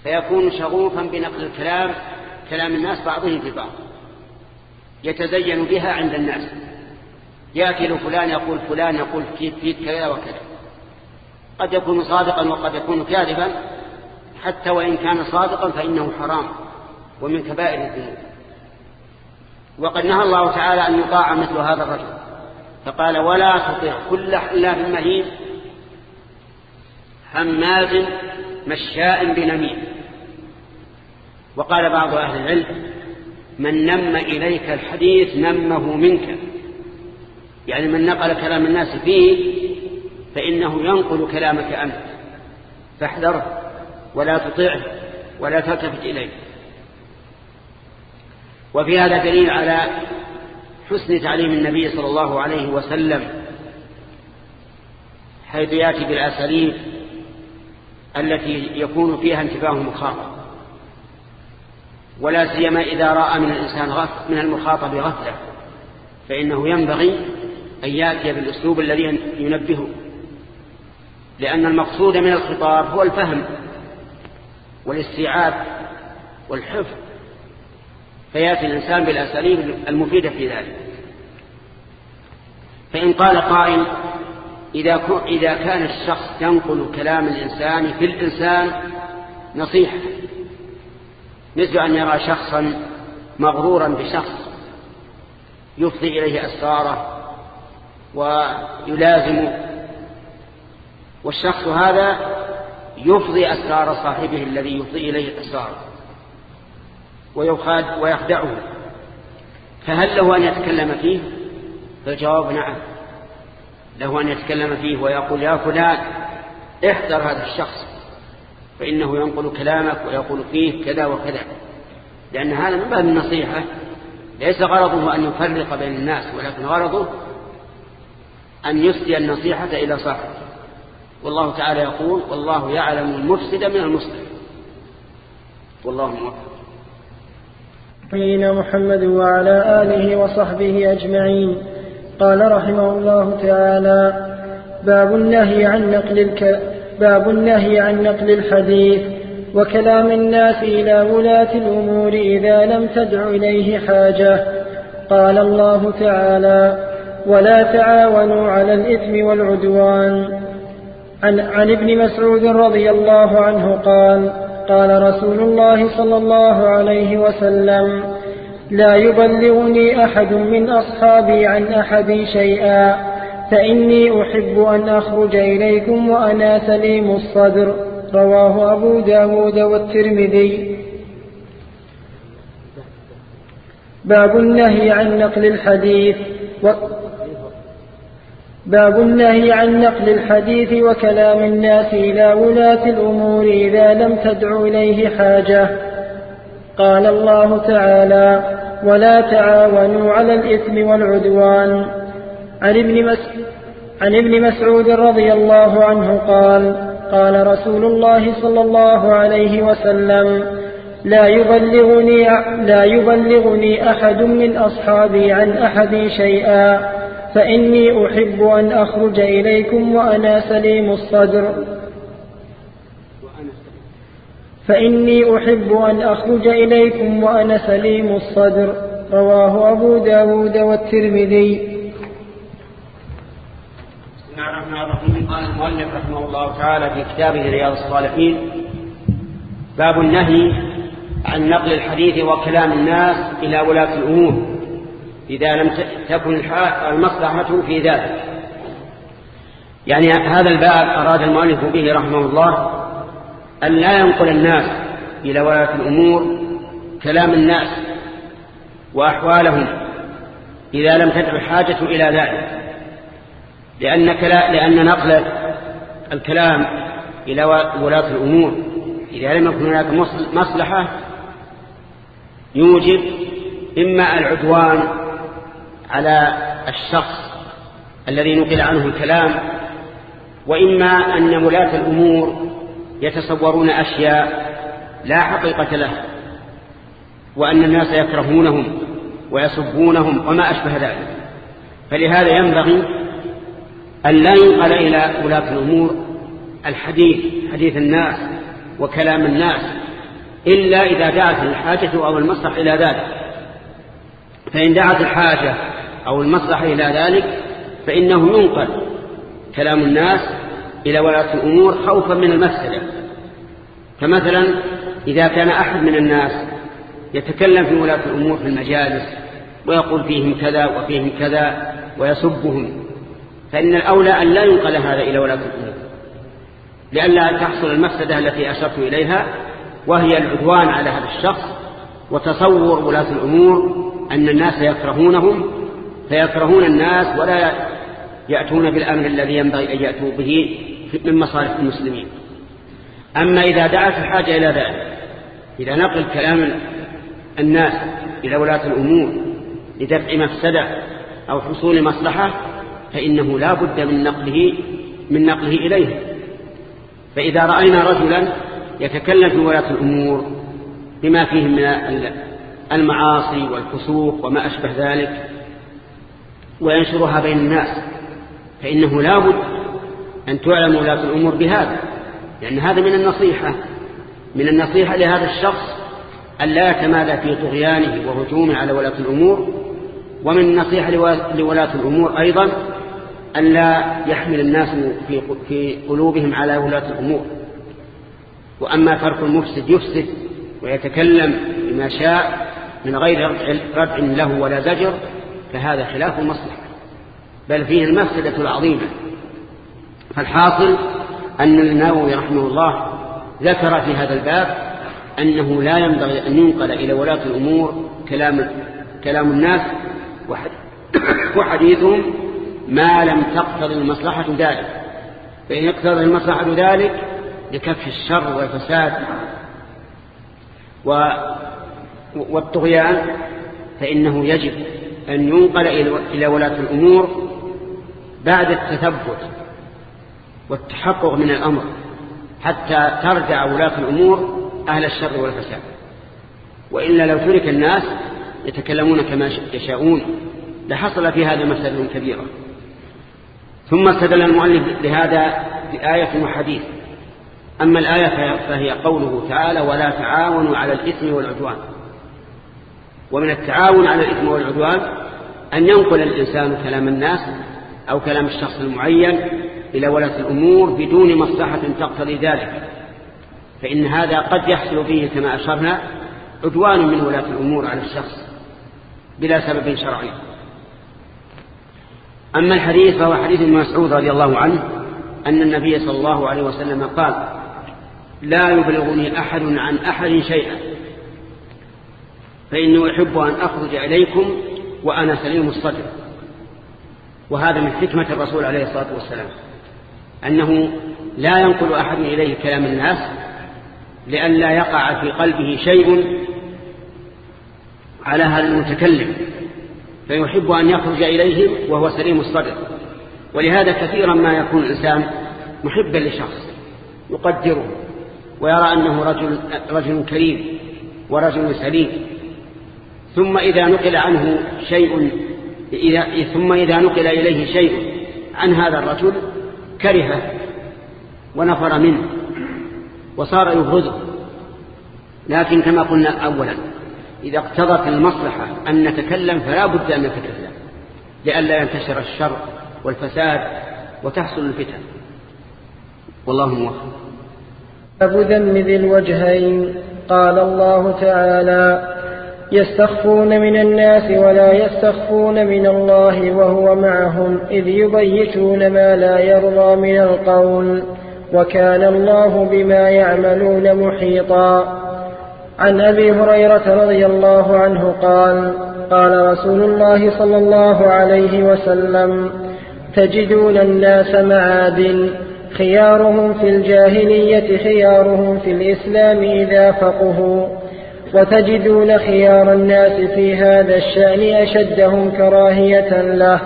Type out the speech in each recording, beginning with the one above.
فيكون شغوفا بنقل كلام الناس بعضهم في بعض، يتزين بها عند الناس. يأتي فلان يقول فيك كذا وكذا، قد يكون صادقا وقد يكون كاذبا، حتى وإن كان صادقا فإنه حرام ومن كبائر الذنوب. وقد نهى الله تعالى أن يطاع مثل هذا الرجل، فقال ولا تطع كل حلاف مهين هماز مشاء بنميم. وقال بعض أهل العلم من نم إليك الحديث نمه منك، يعني من نقل كلام الناس فيه فإنه ينقل كلامك أنت، فاحذره ولا تطعه ولا تلتفت إليه. وفي هذا دليل على حسن تعليم النبي صلى الله عليه وسلم، حيث يأتي بالأساليب التي يكون فيها انتباه المخاطب، ولا سيما إذا رأى من الإنسان من المخاطب غفلة، فإنه ينبغي أن يأتي بالأسلوب الذي ينبهه، لأن المقصود من الخطاب هو الفهم والاستيعاب والحفظ، فيأتي الإنسان بالأساليب المفيدة في ذلك. فإن قال قائل إذا كان الشخص ينقل كلام الإنسان في الإنسان نصيحة، مثل أن يرى شخصا مغرورا بشخص يفضي إليه أسراره ويلازمه، والشخص هذا يفضي أسرار صاحبه الذي يفضي إليه أسراره ويخدعه، فهل له أن يتكلم فيه؟ فالجواب نعم، له أن يتكلم فيه ويقول يا فلان احذر هذا الشخص فإنه ينقل كلامك ويقول فيه كذا وكذا، لأن هذا من باب النصيحة، ليس غرضه أن يفرق بين الناس، ولكن غرضه أن يسدي النصيحة إلى صاحبه. والله تعالى يقول والله يعلم المفسد من المصلح، والله موفق. نبينا محمد وعلى آله وصحبه أجمعين. قال رحمه الله تعالى باب النهي عن نقل الحديث وكلام الناس إلى ولاة الأمور إذا لم تدع إليه حاجة. قال الله تعالى ولا تعاونوا على الإثم والعدوان. عن ابن مسعود رضي الله عنه قال قال رسول الله صلى الله عليه وسلم لا يبلغني أحد من أصحابي عن أحد شيئا فإني أحب أن أخرج إليكم وأنا سليم الصدر. رواه أبو داود والترمذي. باب النهي عن نقل الحديث وكلام الناس إلى ولاة الأمور إذا لم تدع إليه حاجة. قال الله تعالى ولا تعاونوا على الإثم والعدوان. عن ابن مسعود رضي الله عنه قال قال رسول الله صلى الله عليه وسلم لا يبلغني أحد من أصحابي عن أحد شيئا فإني أحب أن أخرج إليكم وأنا سليم الصدر. رواه أبو داود والترمذي. بسم الله الرحمن الرحيم. قال المؤلف رحمه الله تعالى في كتابه رياض الصالحين باب النهي عن نقل الحديث وكلام الناس إلى ولاة الأمور إذا لم تكن المصلحة في ذلك. يعني هذا الباب أراد المؤلف به رحمه الله أن لا ينقل الناس إلى ولاة الأمور كلام الناس وأحوالهم إذا لم تدع الحاجة إلى ذلك، لأن نقل الكلام إلى ولاة الأمور إذا لم يكن هناك مصلحة يوجب إما العدوان على الشخص الذي نقل عنه الكلام، وإما أن ولاة الأمور يتصورون أشياء لا حقيقة لها، وأن الناس يكرهونهم ويسبونهم وما أشبه ذلك. فلهذا ينبغي أن لا ينقل إلى ولاة الأمور حديث الناس وكلام الناس إلا إذا دعت الحاجة أو المصلحة إلى ذلك. فإن دعت الحاجة أو المصلحة إلى ذلك فإنه ينقل كلام الناس إلى ولاة الأمور خوفا من المفسدة. فمثلا إذا كان أحد من الناس يتكلم في ولاة الأمور في المجالس ويقول فيهم كذا وفيهم كذا ويسبهم، فإن الأولى أن لا ينقل هذا إلى ولاة الأمور لئلا تحصل المفسدة التي أشرت إليها، وهي العدوان على هذا الشخص وتصور ولاة الأمور أن الناس يكرهونهم فيكرهون الناس ولا يأتون بالأمر الذي ينبغي أن يأتوا به من مصالح المسلمين. أما إذا دعت الحاجة إلى ذلك، إذا نقل كلام الناس إلى ولاة الأمور لدفع مفسدة أو حصول مصلحة فإنه لا بد من نقله إليه. فإذا رأينا رجلا يتكلم في ولاة الأمور بما فيه من المعاصي والفسوق وما أشبه ذلك وينشرها بين الناس فإنه لا بد أن تعلم ولاة الأمور بهذا، لأن هذا من النصيحة لهذا الشخص أن لا يتمادى في طغيانه وهجومه على ولاة الأمور، ومن النصيحة لولاة الأمور أيضا أن لا يحمل الناس في قلوبهم على ولاة الأمور. وأما ترك المفسد يفسد ويتكلم بما شاء من غير ردع له ولا زجر فهذا خلاف المصلحة بل فيه المفسدة العظيمة. فالحاصل أن النووي رحمه الله ذكر في هذا الباب أنه لا ينبغي أن ينقل إلى ولاة الأمور كلام الناس وحديثهم ما لم تقتضي المصلحة ذلك، فإن يقتضي المصلحة ذلك لكف الشر والفساد والطغيان فإنه يجب أن ينقل إلى ولاة الأمور بعد التثبت والتحقق من الأمر حتى ترجع ولاة الأمور أهل الشر والفساد. وإلا لو ترك الناس يتكلمون كما يشاءون لحصل في هذا مسألة كبيرة. ثم استدل المؤلف لهذا بآية وحديث. أما الآية فهي قوله تعالى ولا تعاونوا على الإثم والعدوان. ومن التعاون على الإثم والعدوان أن ينقل الإنسان كلام الناس أو كلام الشخص المعين إلى ولاة الأمور بدون مصلحة تقتضي ذلك، فإن هذا قد يحصل فيه كما أشرنا عدوان من ولاة الأمور على الشخص بلا سبب شرعي. أما الحديث فهو حديث ابن مسعود رضي الله عنه أن النبي صلى الله عليه وسلم قال لا يبلغني أحد عن أحد شيئا فإنه يحب أن أخرج إليكم وأنا سليم الصدر. وهذا من حكمة الرسول عليه الصلاة والسلام أنه لا ينقل أحد إليه كلام الناس لئلا يقع في قلبه شيء على هذا المتكلم فيحب أن يخرج إليه وهو سليم الصدر. ولهذا كثيرا ما يكون الإنسان محبا لشخص يقدره ويرى أنه رجل كريم ورجل سليم، ثم إذا نقل إليه شيء عن هذا الرجل كرهه ونفر منه وصار يبغضه. لكن كما قلنا أولا إذا اقتضت المصلحة أن نتكلم فلا بد أن نتكلم لئلا ينتشر الشر والفساد وتحصل الفتن. والله موفق. باب ذم ذي الوجهين. قال الله تعالى يستخفون من الناس ولا يستخفون من الله وهو معهم إذ يبيتون ما لا يرضى من القول وكان الله بما يعملون محيطا. عن أبي هريرة رضي الله عنه قال قال رسول الله صلى الله عليه وسلم تجدون الناس معادن خيارهم في الجاهلية خيارهم في الإسلام إذا فقهوا وتجدون خيار الناس في هذا الشأن أشدهم كراهية له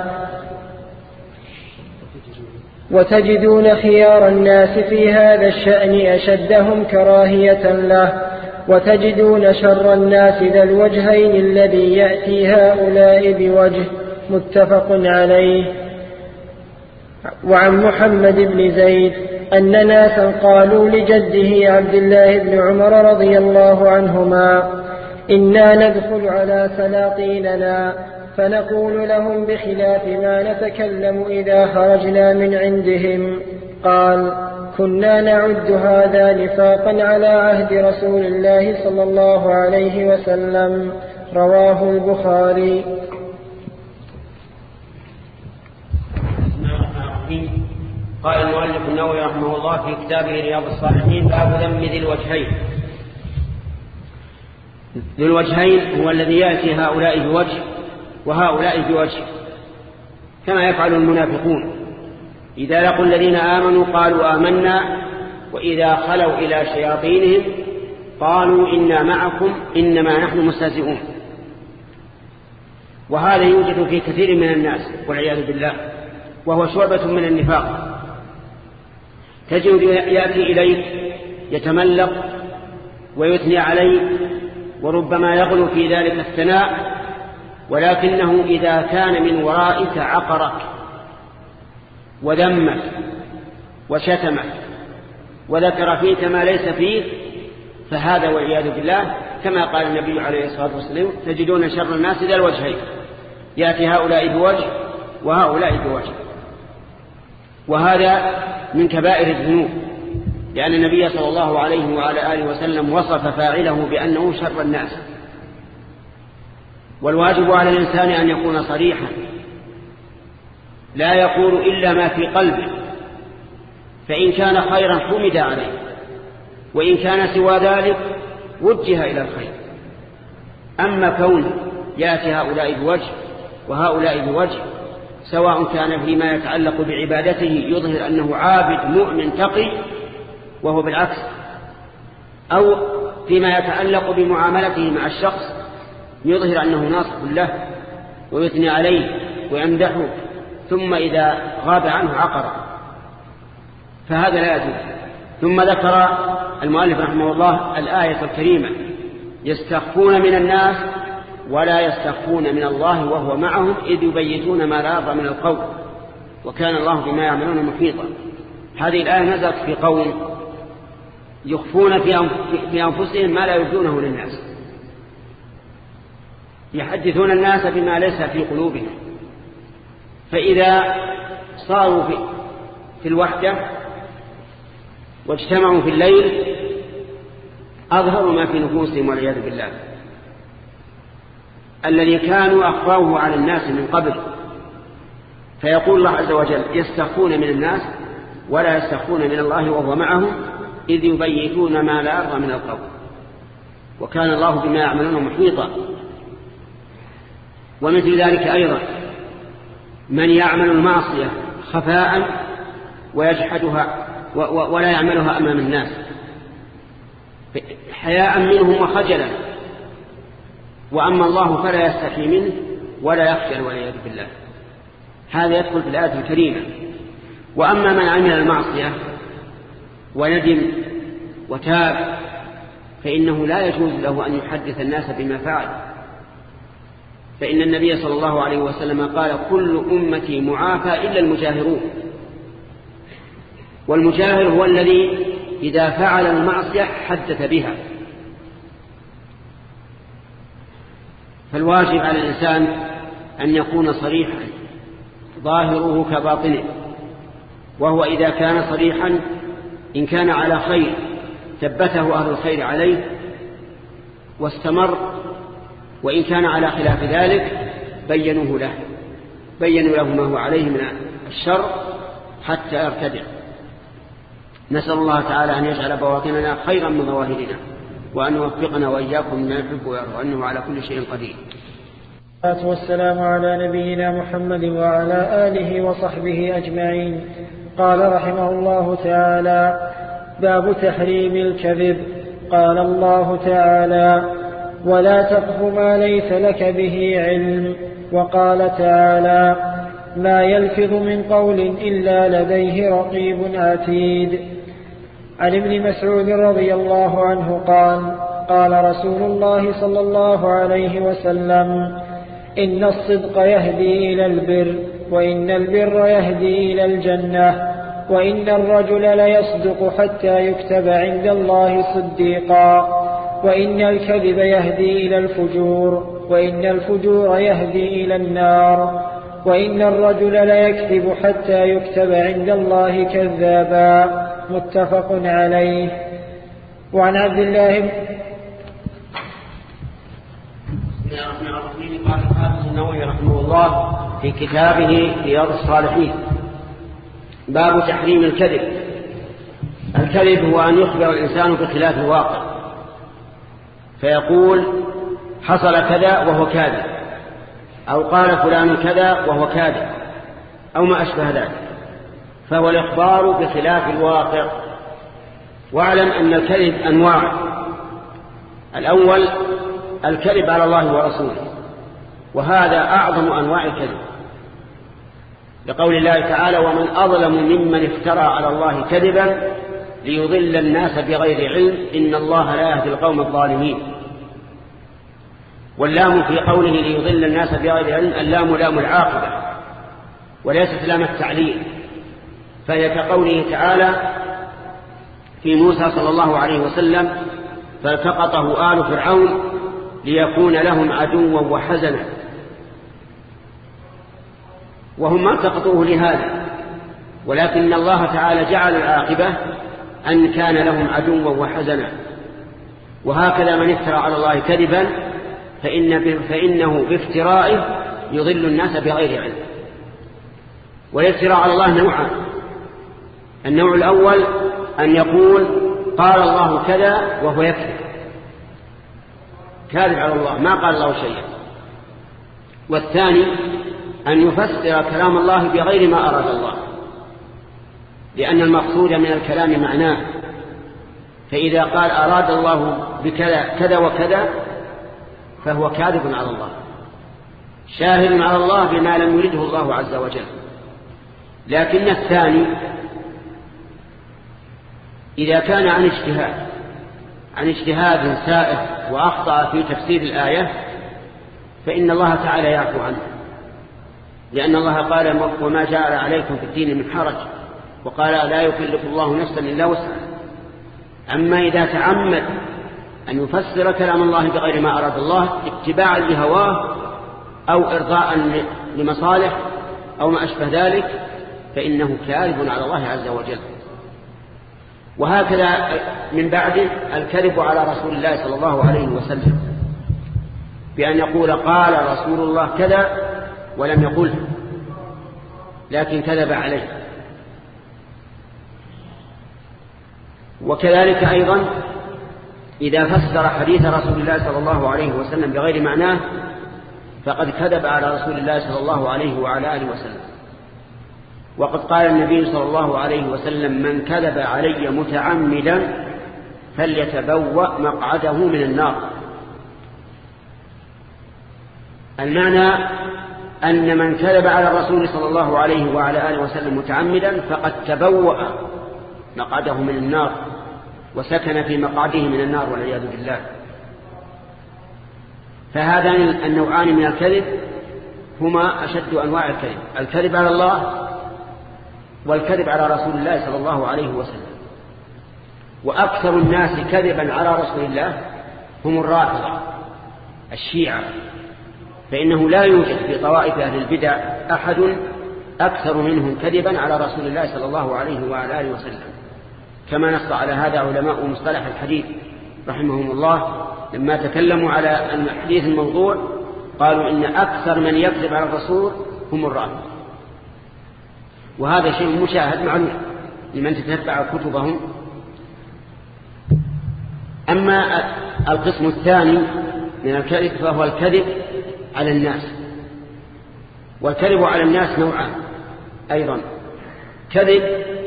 وتجدون خيار الناس في هذا الشأن أشدهم كراهية له وتجدون شر الناس ذا الوجهين الذي يأتي هؤلاء بوجه. متفق عليه. وعن محمد بن زيد أن ناسا قالوا لجده عبد الله بن عمر رضي الله عنهما: إنا ندخل على سلاطيننا فنقول لهم بخلاف ما نتكلم إذا خرجنا من عندهم. قال: كنا نعد هذا نفاقا على عهد رسول الله صلى الله عليه وسلم. رواه البخاري. قال المؤلف النووي رحمه الله في كتابه رياض الصالحين: باب ذم ذي الوجهين. ذي الوجهين هو الذي يأتي هؤلاء بوجه وهؤلاء بوجه، كما يفعل المنافقون إذا لقوا الذين آمنوا قالوا آمنا، وإذا خلوا إلى شياطينهم قالوا إنا معكم إنما نحن مستهزئون. وهذا يوجد في كثير من الناس والعياذ بالله، وهو شعبة من النفاق. تجد يأتي إليك يتملق ويثني عليك، وربما يغلو في ذلك الثناء، ولكنه إذا كان من ورائك عقرك وذمك وشتمك وذكر فيك ما ليس فيه، فهذا والعياذ بالله كما قال النبي عليه الصلاة والسلام: تجدون شر الناس ذا الوجهين، يأتي هؤلاء بوجه وهؤلاء بوجه. وهذا من كبائر الذنوب، لأن النبي صلى الله عليه وعلى آله وسلم وصف فاعله بأنه شر الناس. والواجب على الإنسان أن يكون صريحا، لا يقول إلا ما في قلبه، فإن كان خيرا حمد عليه، وإن كان سوى ذلك وجه إلى الخير. أما كون يأتي هؤلاء بوجه وهؤلاء بوجه، سواء كان فيما يتعلق بعبادته يظهر أنه عابد مؤمن تقي وهو بالعكس، أو فيما يتعلق بمعاملته مع الشخص يظهر أنه ناصح له ويثني عليه ويمدحه، ثم إذا غاب عنه عقر، فهذا لا يجوز. ثم ذكر المؤلف رحمه الله الآية الكريمة: يستخفون من الناس ولا يستخفون من الله وهو معهم إذ يبيتون ما لا يرضى من القول وكان الله بما يعملون محيطا. هذه الآية نزلت في قوم يخفون في أنفسهم ما لا يبدونه للناس، يحدثون الناس بما ليس في قلوبهم، فإذا صاروا في الوحدة واجتمعوا في الليل أظهروا ما في نفوسهم والعياذ بالله، الذي كانوا أخفوه على الناس من قبل. فيقول الله عز وجل: يستخفون من الناس ولا يستخفون من الله وهو معهم إذ يبيتون ما لا يرضى من القول وكان الله بما يعملون محيطا. ومثل ذلك أيضا من يعمل المعصية خفاء ويجحدها ولا يعملها أمام الناس حياء منهم وخجلا، وأما الله فلا يستحي منه ولا يخجل والعياذ بالله. هذا يدخل في الآية الكريمة. وأما من عمل المعصية وندم وتاب فإنه لا يجوز له أن يحدث الناس بما فعل، فإن النبي صلى الله عليه وسلم قال: كل أمتي معافى إلا المجاهرون. والمجاهر هو الذي إذا فعل المعصية حدث بها. فالواجب على الإنسان أن يكون صريحا ظاهره كباطنه، وهو إذا كان صريحا إن كان على خير ثبته أهل الخير عليه واستمر، وإن كان على خلاف ذلك بينوا له ما هو عليه من الشر حتى يرتدع. نسأل الله تعالى أن يجعل بواطننا خيرا من ظواهرنا، وأن يوفقنا وإياكم مما يحب ويرضى، أنه على كل شيء قدير. والسلام على نبينا محمد وعلى آله وصحبه أجمعين. قال رحمه الله تعالى: باب تحريم الكذب. قال الله تعالى: ولا تقف ما ليس لك به علم. وقال تعالى: ما يلفظ من قول إلا لديه رقيب عتيد. عن ابن مسعود رضي الله عنه قال: قال رسول الله صلى الله عليه وسلم: إن الصدق يهدي إلى البر، وإن البر يهدي إلى الجنة. وإن الرجل ليصدق حتى يكتب عند الله صديقا، وإن الكذب يهدي إلى الفجور، وإن الفجور يهدي إلى النار، وإن الرجل ليكذب حتى يكتب عند الله كذابا. متفق عليه. وعن عبد الله بسم الله الرحمن الرحيم. قال الحافظ النووي رحمه الله في كتابه رياض الصالحين: باب تحريم الكذب. الكذب هو أن يخبر الإنسان بخلاف الواقع، فيقول حصل كذا وهو كاذب، أو قال فلان كذا وهو كاذب، أو ما أشبه ذلك، فهو الإخبار بخلاف الواقع. واعلم أن الكذب أنواع: الأول الكذب على الله ورسوله، وهذا أعظم أنواع الكذب، لقول الله تعالى: ومن أظلم ممن افترى على الله كذبا ليضل الناس بغير علم إن الله لا يهدي القوم الظالمين. واللام في قوله ليضل الناس بغير علم، اللام لام العاقبة وليست لام التعليل، فهي كقوله تعالى في موسى صلى الله عليه وسلم: فالتقطه آل فرعون ليكون لهم عدوا وحزنا. وهم ما التقطوه لهذا، ولكن الله تعالى جعل العاقبة أن كان لهم عدوا وحزنا. وهكذا من افترى على الله كذبا فإنه بافترائه يضل الناس بغير علم. والافتراء على الله نوعان: النوع الأول أن يقول قال الله كذا وهو يكذب، كاذب على الله، ما قال الله شيئا. والثاني أن يفسر كلام الله بغير ما أراد الله، لأن المقصود من الكلام معناه، فإذا قال أراد الله بكذا كذا وكذا فهو كاذب على الله، شاهد على الله بما لم يرده الله عز وجل. لكن الثاني إذا كان عن اجتهاد سائغ وأخطأ في تفسير الآية فإن الله تعالى يعفو عنه، لأن الله قال: وما جعل عليكم في الدين من حرج، وقال: لا يكلف الله نفسا إلا وسعها. أما إذا تعمد أن يفسر كلام الله بغير ما أراد الله اتباعا لهواه أو إرضاء لمصالح أو ما أشبه ذلك فإنه كاذب على الله عز وجل. وهكذا من بعده الكذب على رسول الله صلى الله عليه وسلم، بأن يقول قال رسول الله كذا ولم يقله، لكن كذب عليه. وكذلك أيضا إذا فسر حديث رسول الله صلى الله عليه وسلم بغير معناه فقد كذب على رسول الله صلى الله عليه وعلى آله وسلم. وقد قال النبي صلى الله عليه وسلم: من كذب علي متعمدا فليتبوأ مقعده من النار. المعنى أن من كذب على الرسول صلى الله عليه وعلى آله وسلم متعمدا فقد تبوأ مقعده من النار وسكن في مقعده من النار والعياذ بالله. فهذان النوعان من الكذب هما أشد أنواع الكذب: الكذب على الله والكذب على رسول الله صلى الله عليه وسلم. وأكثر الناس كذبا على رسول الله هم الرافضة الشيعة، فإنه لا يوجد في طوائف أهل البدع أحد أكثر منهم كذبا على رسول الله صلى الله عليه وعلى آله وسلم، كما نص على هذا علماء مصطلح الحديث رحمهم الله لما تكلموا على الحديث الموضوع، قالوا إن أكثر من يكذب على الرسول هم الرافضة. وهذا شيء مشاهد معلوم لمن تتبع كتبهم. أما القسم الثاني من الكذب فهو الكذب على الناس. والكذب على الناس نوعان أيضا: كذب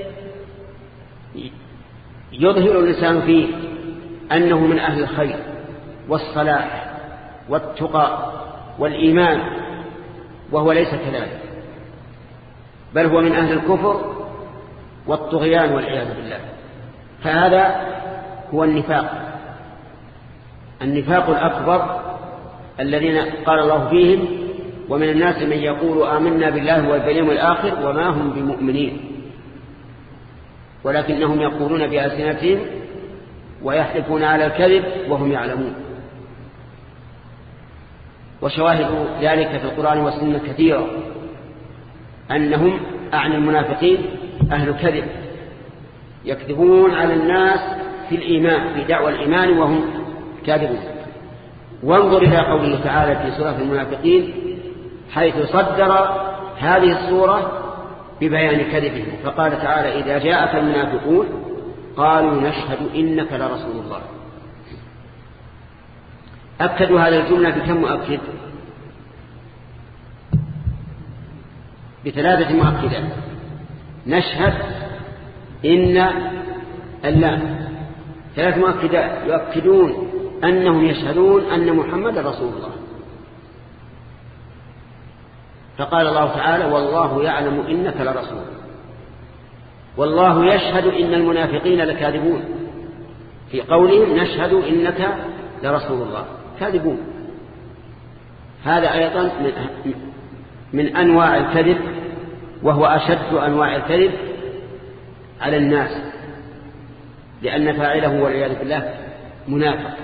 يظهر الإنسان فيه أنه من أهل الخير والصلاح والتقى والإيمان وهو ليس كذلك، بل هو من أهل الكفر والطغيان والعياذ بالله. فهذا هو النفاق الأكبر الذين قال الله فيهم: ومن الناس من يقول آمنا بالله واليوم الآخر وما هم بمؤمنين. ولكنهم يقولون بألسنتهم ويحلفون على الكذب وهم يعلمون. وشواهد ذلك في القرآن والسنة كثيرة، أنهم أعني المنافقين أهل كذب يكذبون على الناس في الإيمان، في دعوى الإيمان وهم كاذبون. وانظر إلى قوله تعالى في سورة المنافقين حيث صدر هذه السورة ببيان كذبهم، فقال تعالى إذا جاءك المنافقون قالوا نشهد إنك لرسول الله. أكدوا هذه الجملة بكم مؤكد؟ بثلاثة مؤكدات. نشهد، إن، اللام، ثلاث مؤكدات يؤكدون أنهم يشهدون أن محمد رسول الله. فقال الله تعالى والله يعلم إنك لرسول، والله يشهد إن المنافقين لكاذبون، في قولهم نشهد إنك لرسول الله كاذبون. هذا أيضا من أنواع الكذب، وهو أشد أنواع الكذب على الناس، لأن فاعله والعياذ بالله منافق.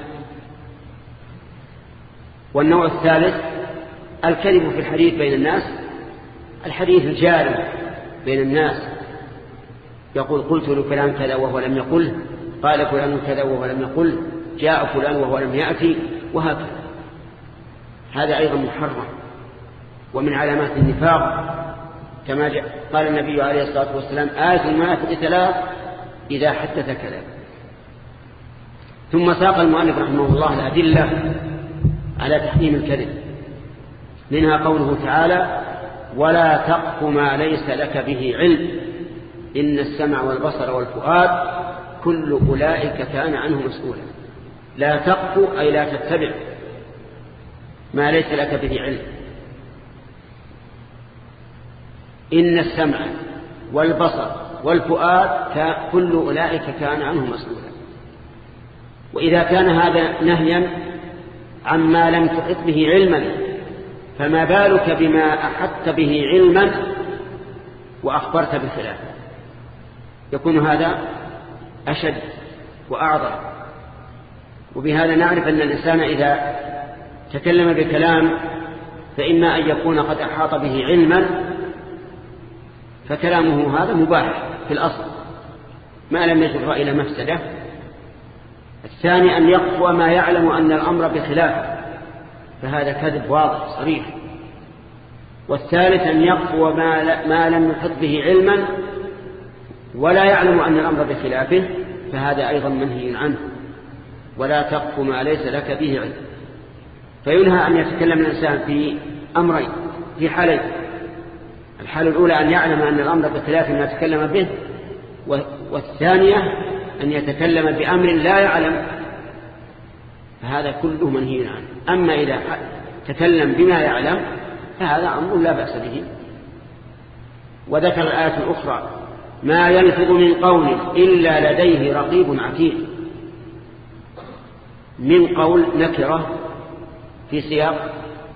والنوع الثالث الكذب في الحديث بين الناس، الحديث الجاري بين الناس، يقول قلت لفلان كذا وهو لم يقل، قال فلان كذا وهو لم يقل، جاء فلان وهو لم يأتي، وهكذا. هذا أيضا محرم ومن علامات النفاق، كما قال النبي عليه الصلاة والسلام آية المنافق ثلاث إذا حدث كذب. ثم ساق المؤلف رحمه الله الأدلة على تحريم الكذب، منها قوله تعالى ولا تقف ما ليس لك به علم إن السمع والبصر والفؤاد كل أولئك كان عنه مسؤولا. لا تقف أي لا تتبع ما ليس لك به علم. إن السمع والبصر والفؤاد كل أولئك كان عنه مسؤولا. وإذا كان هذا نهيا عما لم تحط به علما، فما بالك بما أحطت به علما وأخبرت بخلافه؟ يكون هذا أشد وأعظم. وبهذا نعرف أن الإنسان إذا تكلم بكلام فإما أن يكون قد أحاط به علما فكلامه هذا مباح في الأصل ما لم يجر إلى مفسدة. الثاني أن يقوى ما يعلم أن الأمر بخلافه، فهذا كذب واضح صريح. والثالث أن يقوى ما لم يحط به علما ولا يعلم أن الأمر بخلافه، فهذا أيضا منهي عنه. ولا تقف ما ليس لك به علم. فينهى أن يتكلم الإنسان في أمرين، في حالين: الحالة الأولى أن يعلم أن الأمر بخلاف ما يتكلم به، والثانية أن يتكلم بأمر لا يعلم، فهذا كله منهي عنه. أما إذا تكلم بما يعلم فهذا أمر لا بأس به. وذكر الآية الأخرى ما يلفظ من قول إلا لديه رقيب عتيد. من قول نكرة في سياق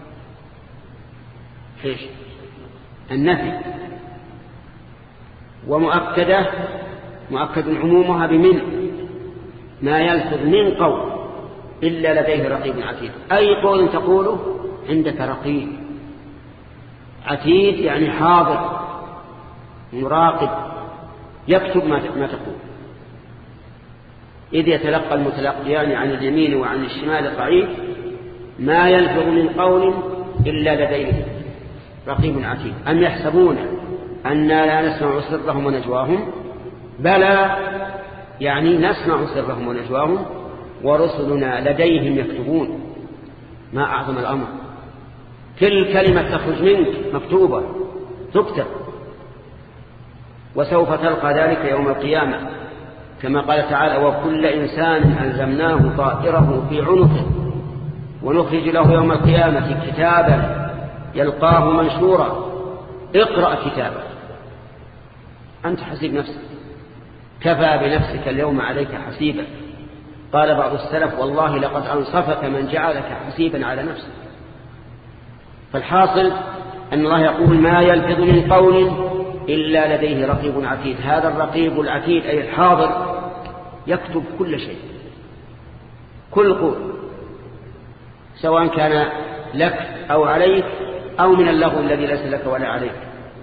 النفي، ومؤكدة مؤكد عمومها بمن، ما يلفظ من قول إلا لديه رقيب عتيد. أي قول تقوله عندك رقيب عتيد، يعني حاضر مراقب يكتب ما تقول. إذ يتلقى المتلقيان عن اليمين وعن الشمال قعيد ما يلفظ من قول إلا لديه رقيب عتيد. أم يحسبون أننا لا نسمع سرهم ونجواهم؟ بلى، يعني نسمع سرهم ونجواهم ورسلنا لديهم يكتبون. ما أعظم الأمر، كل كلمة تخرج منك مكتوبة تكتب، وسوف تلقى ذلك يوم القيامة، كما قال تعالى وكل إنسان ألزمناه طائره في عنقه ونخرج له يوم القيامة كتابا يلقاه منشورا اقرأ كتابك أنت حسيب نفسك، كفى بنفسك اليوم عليك حسيبا. قال بعض السلف والله لقد أنصفك من جعلك حسيبا على نفسك. فالحاصل أن الله يقول ما يلفظ من قول إلا لديه رقيب عتيد. هذا الرقيب العتيد أي الحاضر يكتب كل شيء، كل قول، سواء كان لك أو عليك أو من اللغو الذي ليس لك ولا عليك.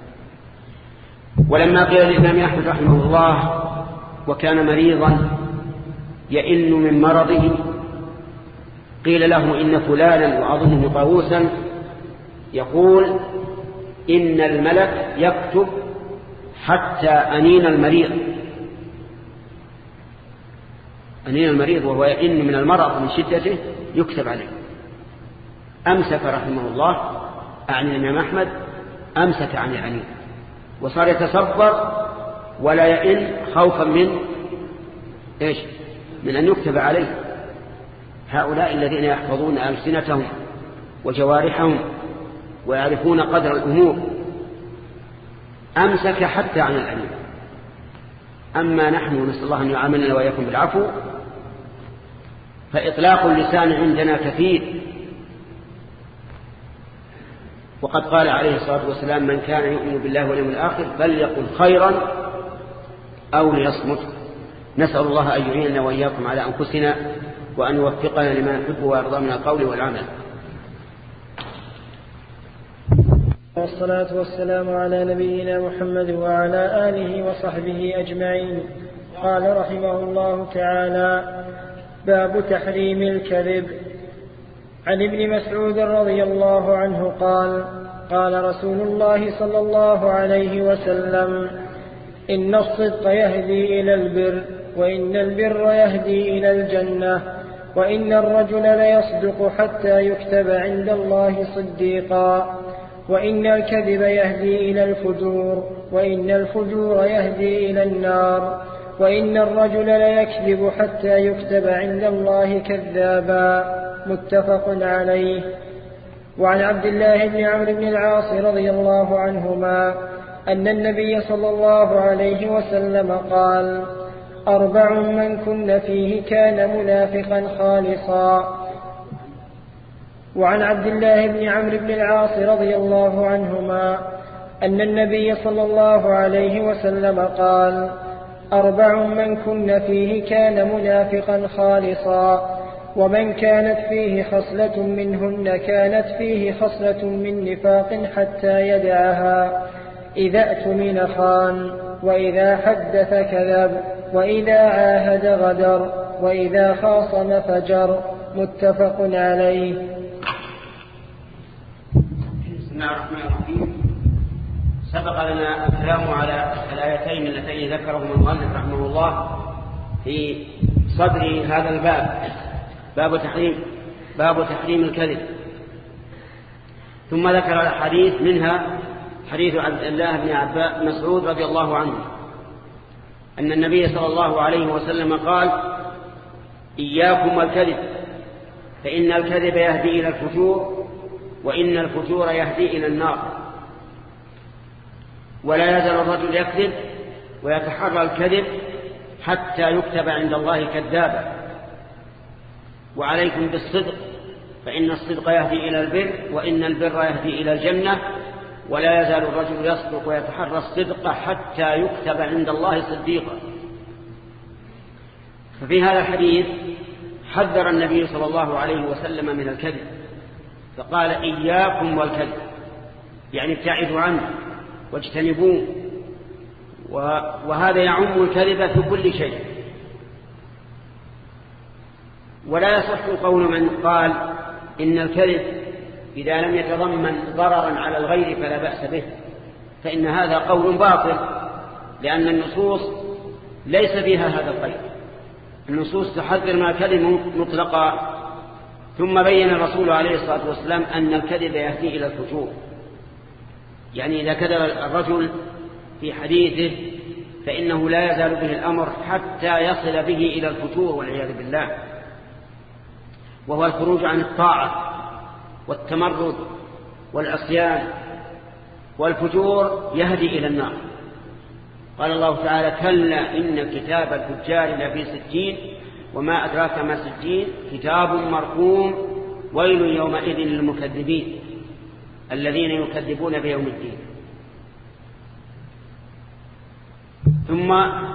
ولما قيل للإمام أحمد رحمه الله وكان مريضا يئن من مرضه قيل له إن فلانا وأظنه طاووسا يقول إن الملك يكتب حتى أنين المريض، أنين المريض وهو يئن من المرض من شدته يكتب عليه. أمسك رحمه الله عن الإمام أحمد، أمسك عن العنين وصار يتصبر ولا يئن خوفا من إيش؟ من أن يكتب عليه. هؤلاء الذين يحفظون ألسنتهم وجوارحهم ويعرفون قدر الأمور أمسك حتى عن العنين. أما نحن نسأل الله أن يعاملنا وإياكم بالعفو، فإطلاق اللسان عندنا كثير. وقد قال عليه الصلاة والسلام من كان يؤمن بالله واليوم الآخر فليقل خيرا أو ليصمت. نسأل الله أن يعيننا وإياكم على أنفسنا وأن يوفقنا لما نحب ويرضى من القول والعمل. والصلاة والسلام على نبينا محمد وعلى آله وصحبه أجمعين. قال رحمه الله تعالى: باب تحريم الكذب. عن ابن مسعود رضي الله عنه قال: قال رسول الله صلى الله عليه وسلم: إن الصدق يهدي إلى البر، وإن البر يهدي إلى الجنة، وإن الرجل ليصدق حتى يكتب عند الله صديقا، وإن الكذب يهدي إلى الفجور، وإن الفجور يهدي إلى النار، وإن الرجل ليكذب حتى يكتب عند الله كذابا. متفق عليه. وعن عبد الله بن عمرو بن العاص رضي الله عنهما أن النبي صلى الله عليه وسلم قال: 4 من كن فيه كان منافقا خالصا. وعن عبد الله بن عمرو بن العاص رضي الله عنهما أن النبي صلى الله عليه وسلم قال: 4 من كن فيه كان منافقا خالصا، ومن كانت فيه خصلة منهن كانت فيه خصلة من نفاق حتى يدعها: إذا اؤتمن خان، وإذا حدث كذب، وإذا عاهد غدر، وإذا خاصم فجر. متفق عليه. بسم الله الرحمن الرحيم. سبق لنا الكلام على الآيتين اللتين ذكرهما المؤلف رحمه الله في صدر هذا الباب، باب تحريم الكذب. ثم ذكر الحديث منها حديث عبد الله بن مسعود رضي الله عنه أن النبي صلى الله عليه وسلم قال: إياكم والكذب، فإن الكذب يهدي إلى الفجور، وإن الفجور يهدي إلى النار. ولا يزال الرجل يكذب ويتحرى الكذب حتى يكتب عند الله كذابا. وعليكم بالصدق، فإن الصدق يهدي إلى البر، وإن البر يهدي إلى الجنة. ولا يزال الرجل يصدق ويتحرى الصدق حتى يكتب عند الله صديقا. ففي هذا الحديث حذر النبي صلى الله عليه وسلم من الكذب، فقال: إياكم والكذب، يعني ابتعدوا عنه واجتنبوه. وهذا يعم الكذب في كل شيء. ولا يصح قول من قال إن الكذب إذا لم يتضمن ضررا على الغير فلا بأس به، فإن هذا قول باطل، لأن النصوص ليس فيها هذا القيد. النصوص تحذر من الكذب مطلقا. ثم بين الرسول عليه الصلاة والسلام أن الكذب يهدي إلى الفجور، يعني إذا كذب الرجل في حديثه فإنه لا يزال به الأمر حتى يصل به إلى الفجور والعياذ بالله، وهو الخروج عن الطاعة والتمرد والعصيان. والفجور يهدي إلى النار. قال الله تعالى: كلا إن كتاب الفجار لفي سجين، وما أدراك ما سجين، كتاب مرقوم، ويل يومئذ للمكذبين الذين يكذبون بيوم الدين. ثم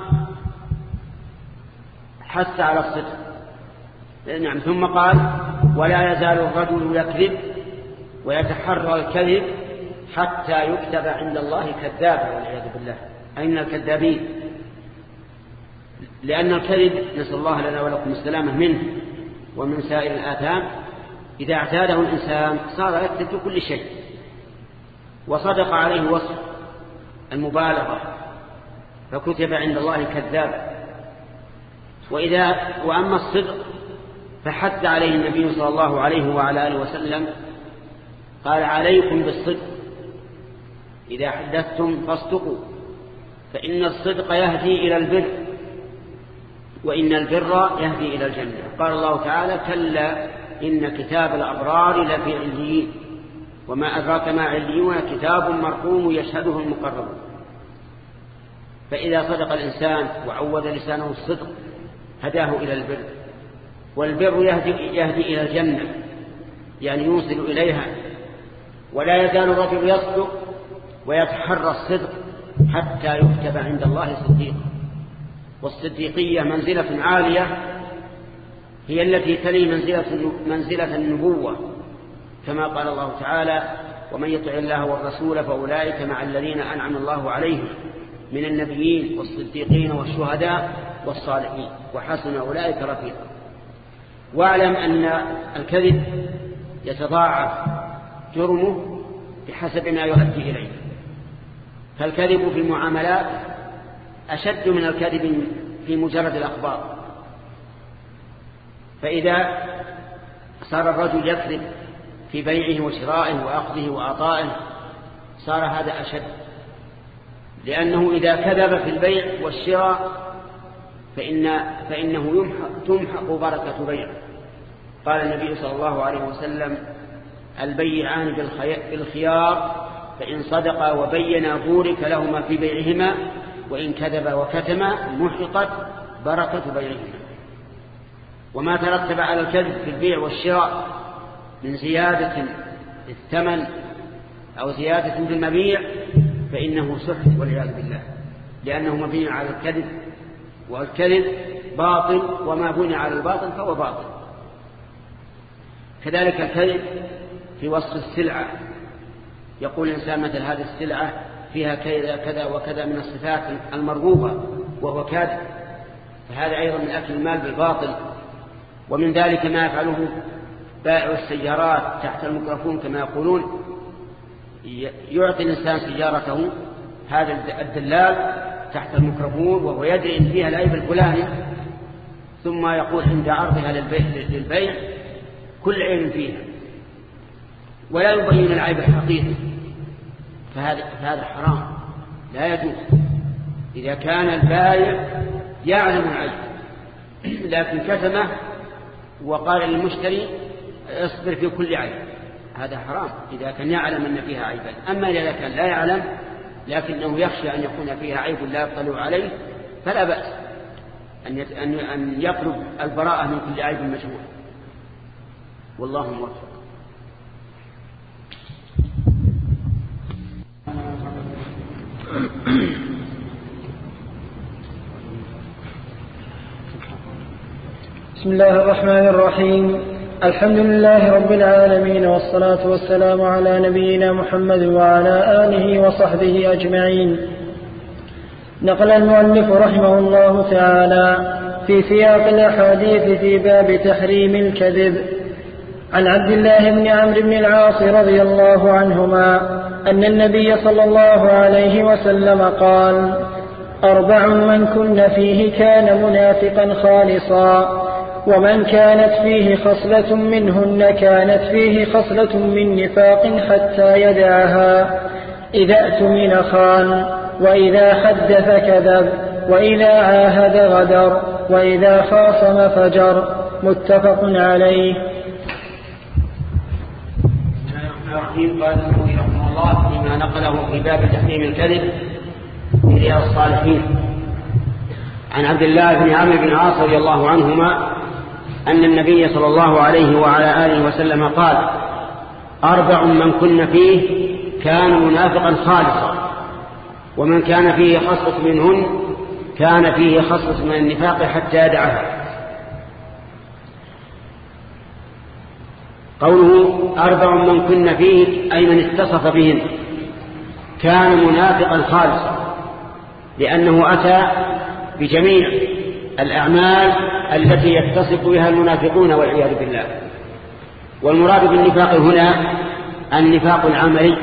حث على الصدق. نعم. ثم قال ولا يزال الرجل يكذب ويتحرى الكذب حتى يكتب عند الله كذابا والعياذ بالله، أين الكذابين؟ لأن الكذب نسأل الله لنا ولكم السلامة منه ومن سائر الآثام إذا اعتاده الإنسان صار يكذب في كل شيء، وصدق عليه وصف المبالغة فكتب عند الله كذاب. وأما الصدق فحث عليه النبي صلى الله عليه وعلى آله وسلم، قال عليكم بالصدق، إذا حدثتم فاصدقوا، فإن الصدق يهدي إلى البر، وإن البر يهدي إلى الجنة. قال الله تعالى كلا إن كتاب الأبرار لفي عليين وما أدراك ما عليون كتاب مرقوم يشهده المقربون. فإذا صدق الإنسان وعود لسانه الصدق هداه إلى البر، والبر يهدي إلى الجنة، يعني يوصل إليها. ولا يزال الرجل يصدق ويتحرى الصدق حتى يكتب عند الله صديقا. والصديقية منزلة عالية هي التي تلي منزلة النبوة، كما قال الله تعالى ومن يطع الله والرسول فأولئك مع الذين أنعم الله عليهم من النبيين والصديقين والشهداء والصالحين وحسن أولئك رفيقا. واعلم أن الكذب يتضاعف جرمه بحسب ما يؤدي إليه، فالكذب في المعاملات أشد من الكذب في مجرد الأخبار. فإذا صار الرجل يكذب في بيعه وشرائه وأخذه وعطائه صار هذا أشد، لأنه إذا كذب في البيع والشراء فإنه تمحق بركة بيعه. قال النبي صلى الله عليه وسلم البيعان بالخيار فإن صدقا وبينا بورك لهما في بيعهما وإن كذبا وكتما محقت بركة بيعهما. وما ترتب على الكذب في البيع والشراء من زيادة الثمن أو زيادة في المبيع فإنه سحت والعياذ بالله، لأنه مبني على الكذب، والكذب باطل وما بني على الباطل فهو باطل. كذلك الكذب في وصف السلعة، يقول الإنسان مثل هذه السلعة فيها كذا وكذا من الصفات المرغوبة وهو كاذب، فهذا أيضا من أكل المال بالباطل. ومن ذلك ما يفعله بائع السيارات تحت الميكروفون كما يقولون، يعطي الإنسان سيارته هذا الدلال تحت الميكروفون وهو يدري إن فيها العيب الفلاني، ثم يقول عند عرضها للبيع كل عيب فيها ولا يبين العيب الحقيقي، فهذا حرام لا يجوز إذا كان البائع يعلم العيب لكن كتمه وقال للمشتري اصبر في كل عيب، هذا حرام إذا كان يعلم أن فيها عيبا. أما إذا كان لا يعلم لكنه يخشى أن يكون فيها عيب لا يطلع عليه فلا بأس أن يطلب البراءة من كل عيب مشروع، والله موفق. بسم الله الرحمن الرحيم. الحمد لله رب العالمين، والصلاة والسلام على نبينا محمد وعلى آله وصحبه أجمعين. نقل المؤلف رحمه الله تعالى في سياق الأحاديث في باب تحريم الكذب عن عبد الله بن عمرو بن العاص رضي الله عنهما أن النبي صلى الله عليه وسلم قال: 4 من كن فيه كان منافقا خالصا، ومن كانت فيه خصلة منهن كانت فيه خصلة من نفاق حتى يدعها: إذا اؤتمن خان، وإذا حدث كذب، وإذا عاهد غدر، وإذا خاصم فجر. متفق عليه. قال النووي رحمه الله فيما نقله في باب تحريم الكذب في رياض الصالحين عن عبد الله بن عمرو بن العاص رضي الله عنهما أن النبي صلى الله عليه وعلى آله وسلم قال: 4 من كن فيه كان منافقا خالصا، ومن كان فيه خصلة منهن كان فيه خصلة من النفاق حتى يدعها. قوله 4 من كن فيه أي من اتصف بهن كان منافقا خالصا، لأنه أتى بجميع الأعمال التي يتصف بها المنافقون والعياذ بالله. والمراد بالنفاق هنا النفاق العملي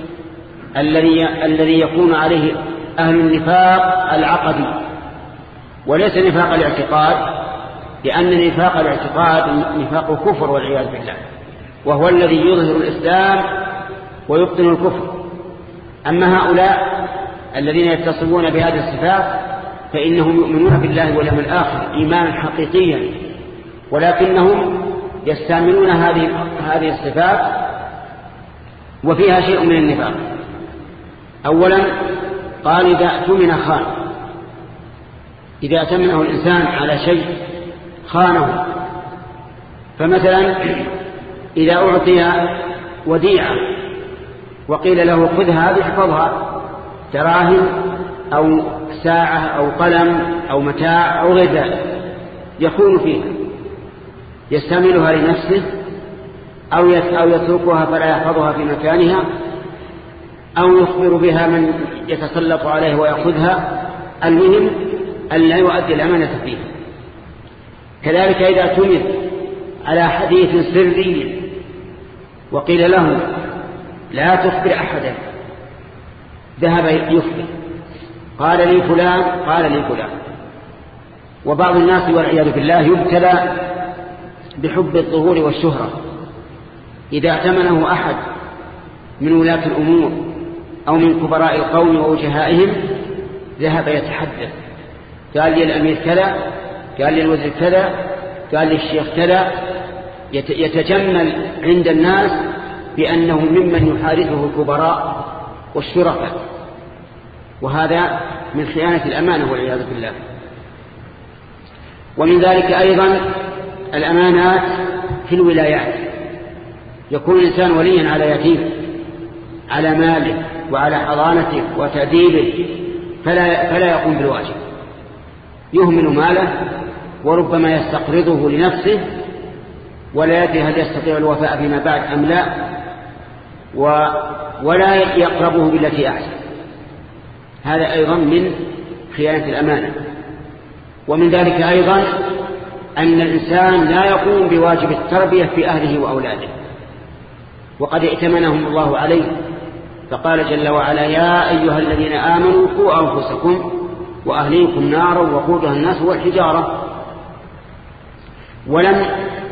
الذي يكون عليه أهل النفاق العقدي، وليس نفاق الاعتقاد، لأن نفاق الاعتقاد نفاق كفر والعياذ بالله، وهو الذي يظهر الإسلام ويبطن الكفر. أما هؤلاء الذين يتصفون بهذه الصفات فإنهم يؤمنون بالله واليوم الآخر إيمانا حقيقيا، ولكنهم يستعملون هذه الصفات وفيها شيء من النفاق. أولا قال إذا اؤتمن خان، إذا أتمنه الإنسان على شيء خانه. فمثلا إذا أعطي وديعة وقيل له خذ هذه احفظها، دراهم أو ساعة أو قلم أو متاع أو غير ذلك، يخون فيها، يستعملها لنفسه أو يتركها فلا يحفظها في مكانها، أو يخبر بها من يتسلط عليه ويأخذها. المهم أن لا يؤدي الأمانة فيها. كذلك إذا اؤتمن على حديث سري وقيل له لا تخبر أحدا، ذهب يخبر، قال لي فلان قال لي فلان. وبعض الناس والعياذ بالله يبتلى بحب الظهور والشهرة، إذا اؤتمنه أحد من ولاة الأمور أو من كبراء القوم ووجهائهم ذهب يتحدث، قال لي الأمير كذا، قال لي الوزير كذا، قال لي الشيخ كذا، يتجمل عند الناس بأنه ممن يحارثه الكبراء والشرفاء، وهذا من خيانة الأمانة والعياذ بالله. ومن ذلك أيضا الأمانات في الولايات، يكون الإنسان وليا على يتيم، على ماله وعلى حضانته وتأديبه، فلا يقوم بالواجب، يهمل ماله وربما يستقرضه لنفسه ولا يدري هل يستطيع الوفاء فيما بعد أم لا، ولا يقربه بالتي أحسن. هذا أيضا من خيانة الأمانة. ومن ذلك أيضا أن الإنسان لا يقوم بواجب التربية في أهله وأولاده، وقد ائتمنهم الله عليه، فقال جل وعلا يا أيها الذين آمنوا قوا أنفسكم وأهليكم نارا وقودها الناس والحجارة. ولم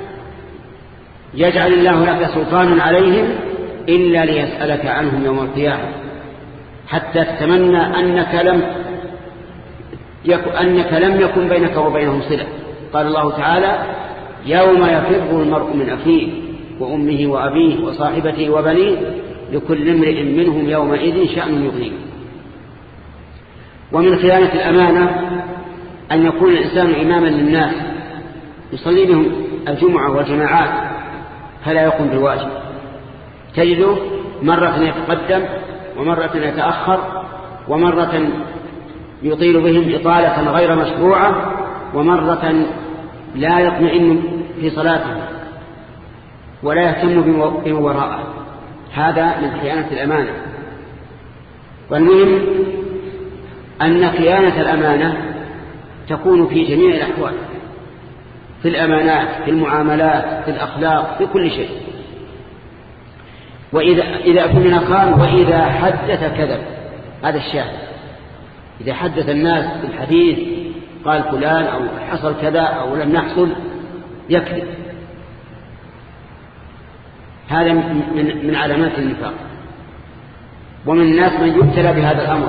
يجعل الله لك سلطانا عليهم إلا ليسألك عنهم يوم القيامة، حتى تتمنى أنك لم يكن بينك وبينهم صلة. قال الله تعالى يوم يفر المرء من أخيه وأمه وأبيه وصاحبته وبنيه لكل امرئ منهم يومئذ شأن يغنيه. ومن خيانة الأمانة أن يكون الإنسان إماما للناس، يصلي بهم الجمعة والجماعات فلا يقوم بالواجب، تجده مرة يتقدم ومرة يتأخر، ومرة يطيل بهم إطالة غير مشروعة، ومرة لا يطمئن في صلاته ولا يهتم بما وراءه. هذا من خيانة الأمانة. والمهم أن خيانة الأمانة تكون في جميع الأحوال، في الأمانات، في المعاملات، في الأخلاق، في كل شيء. إذا أكمن خان وإذا حدث كذب، هذا الشاهد. إذا حدث الناس بالحديث قال فلان أو حصل كذا أو لم يحصل يكذب، هذا من علامات النفاق. ومن الناس من يبتلى بهذا الأمر،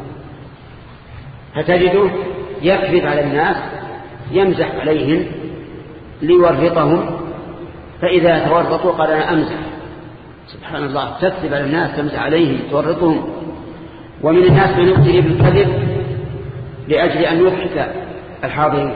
فتجده يكذب على الناس، يمزح عليهم ليورطهم، فإذا تورطوا قال أنا أمزح. سبحان الله، تكذب على الناس، تمزح عليهم، تورطهم. ومن الناس من يبتلي بالكذب لأجل أن يضحك الحاضرين.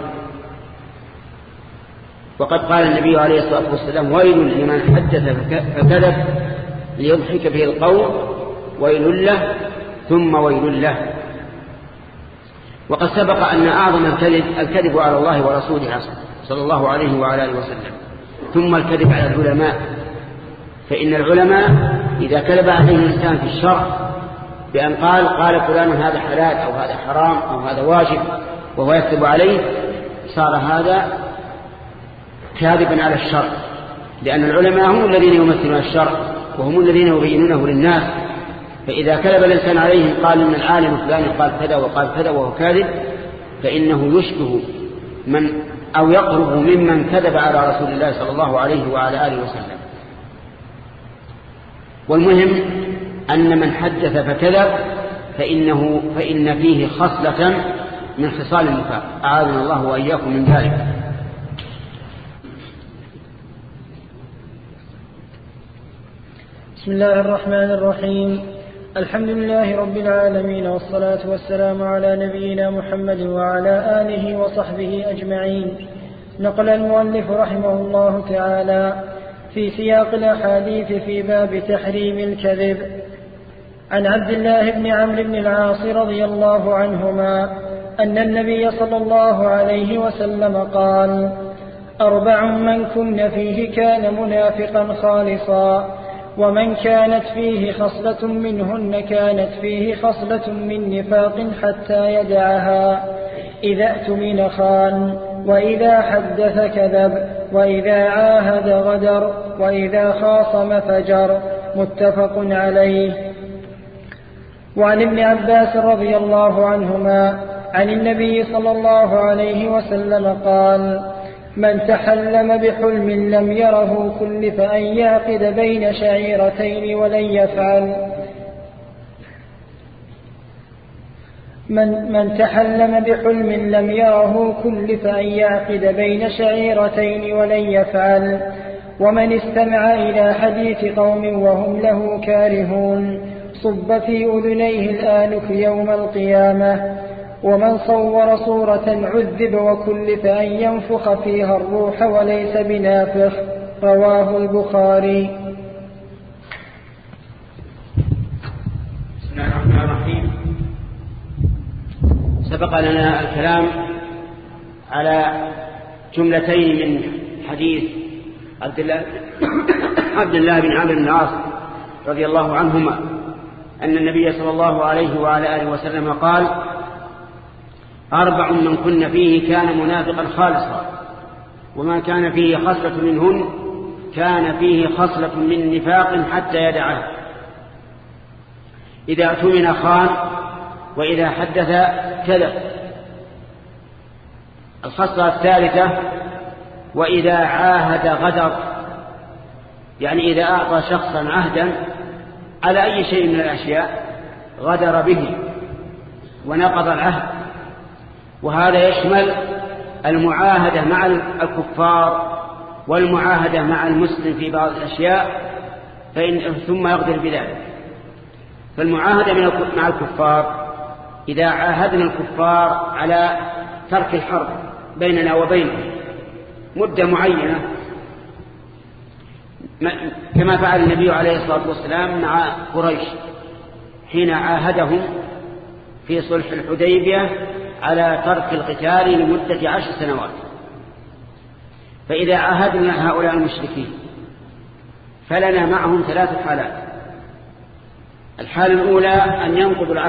وقد قال النبي عليه الصلاة والسلام ويل لمن حدث فكذب ليضحك به القوم، ويل له ثم ويل له. وقد سبق أن أعظم الكذب على الله ورسوله صلى الله عليه وعلى آله وسلم، ثم الكذب على العلماء. فإن العلماء إذا كذب عليه الإنسان في الشرع بأن قال فلان هذا حلال أو هذا حرام أو هذا واجب وهو يكذب عليه، صار هذا كاذبا على الشرع، لأن العلماء هم الذين يمثلون الشرع وهم الذين يبينونه للناس. فإذا كذب الإنسان عليهم قال إن العالم فلان قال كذا وقال كذا وهو كاذب، فإنه يشبه من أو يقرب ممن كذب على رسول الله صلى الله عليه وعلى آله وسلم. والمهم أن من حدث فكذب فإن فيه خصلة من خصال النفاق، أعاذنا الله وإياكم من ذلك. بسم الله الرحمن الرحيم. الحمد لله رب العالمين، والصلاة والسلام على نبينا محمد وعلى آله وصحبه أجمعين. نقل المؤلف رحمه الله تعالى في سياق الأحاديث في باب تحريم الكذب عن عبد الله بن عمرو بن العاص رضي الله عنهما أن النبي صلى الله عليه وسلم قال: 4 من كن فيه كان منافقا خالصا، ومن كانت فيه خصلة منهن كانت فيه خصلة من نفاق حتى يدعها: إذا اؤتمن خان، وإذا حدث كذب، وإذا عاهد غدر، وإذا خاصم فجر. متفق عليه. وعن ابن عباس رضي الله عنهما عن النبي صلى الله عليه وسلم قال: من تحلم بحلم لم يره كلف أن يعقد بين شعيرتين ولن يفعل. من تحلم بحلم لم يره كلف أن يعقد بين شعيرتين ولن يفعل. ومن استمع إلى حديث قوم وهم له كارهون صب في أذنيه الآنف يوم القيامة. ومن صور صورة عذب وكلف أن ينفخ فيها الروح وليس بنافخ. رواه البخاري. بسم الله الرحمن الرحيم. سبق لنا الكلام على جملتين من حديث عبد الله بن عمرو بن العاص رضي الله عنهما أن النبي صلى الله عليه وعلى آله وسلم قال: 4 من كن فيه كان منافقا خالصا، وما كان فيه خصلة منهن كان فيه خصلة من نفاق حتى يدعه: إذا اؤتمن خان، وإذا حدث كذب. الخصلة الثالثة: وإذا عاهد غدر، يعني إذا أعطى شخصا عهدا على أي شيء من الأشياء غدر به ونقض العهد. وهذا يشمل المعاهدة مع الكفار والمعاهدة مع المسلم في بعض الأشياء ثم يغدر بذلك. فالمعاهدة مع الكفار: إذا عاهدنا الكفار على ترك الحرب بيننا وبينهم مدة معينة، كما فعل النبي عليه الصلاة والسلام مع قريش حين عاهدهم في صلح الحديبية على ترك القتال لمدة 10 سنوات. فإذا عاهدنا هؤلاء المشركين فلنا معهم 3 حالات. الحالة الأولى أن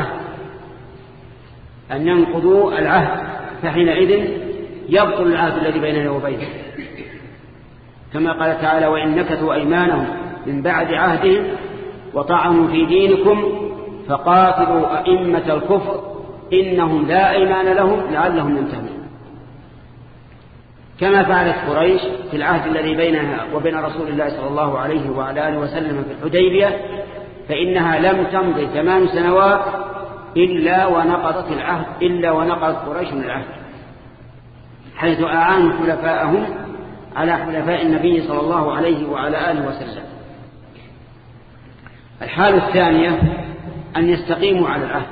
ينقضوا العهد، فحينئذ يبطل العهد الذي بيننا وبينهم، كما قال تعالى: وإن نكثوا أيمانهم من بعد عهدهم وطعنوا في دينكم فقاتلوا أئمة الكفر إنهم لا أيمان لهم لعلهم ينتهون. كما فعلت قريش في العهد الذي بينها وبين رسول الله صلى الله عليه وعلى آله وسلم في الحديبية، فإنها لم تمضي 8 سنوات إلا ونقضت العهد، إلا ونقضت قريش من العهد، حيث أعانوا حلفاءهم على حلفاء النبي صلى الله عليه وعلى آله وسلم. الحالة الثانية أن يستقيموا على العهد،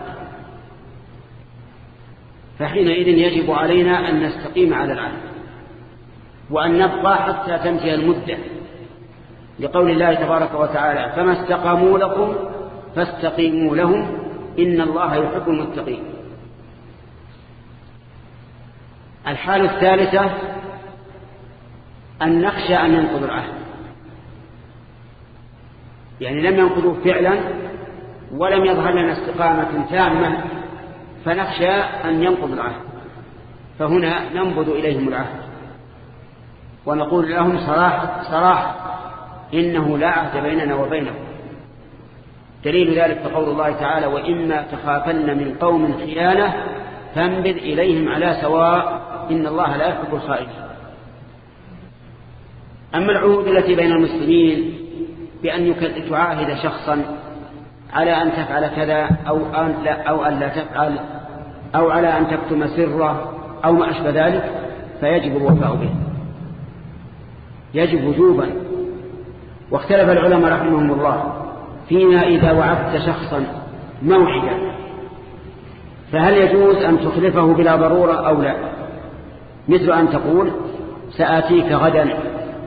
فحينئذ يجب علينا أن نستقيم على العهد وأن نبقى حتى تنتهي المدة، لقول الله تبارك وتعالى: فما استقاموا لكم فاستقيموا لهم إن الله يحب المتقين. الحالة الثالثة أن نخشى أن ينقض العهد، يعني لم ينقضوا فعلا ولم يظهر لنا استقامة تامة فنخشى أن ينقض العهد، فهنا ننبذ إليهم العهد ونقول لهم صراحة إنه لا عهد بيننا وبينهم. دليل ذلك قول الله تعالى: وإما تخافن من قوم خيانة فانبذ إليهم على سواء إن الله لا يحب الخائنين. أما العهود التي بين المسلمين بأن تعاهد شخصا على أن تفعل كذا أو أن لا تفعل، أو على أن تكتم سره أو ما أشبه ذلك، فيجب الوفاء به، يجب وجوبا. واختلف العلماء رحمهم الله فيما إذا وعدت شخصا موعدا فهل يجوز أن تخلفه بلا ضرورة أو لا، مثل أن تقول سآتيك غدا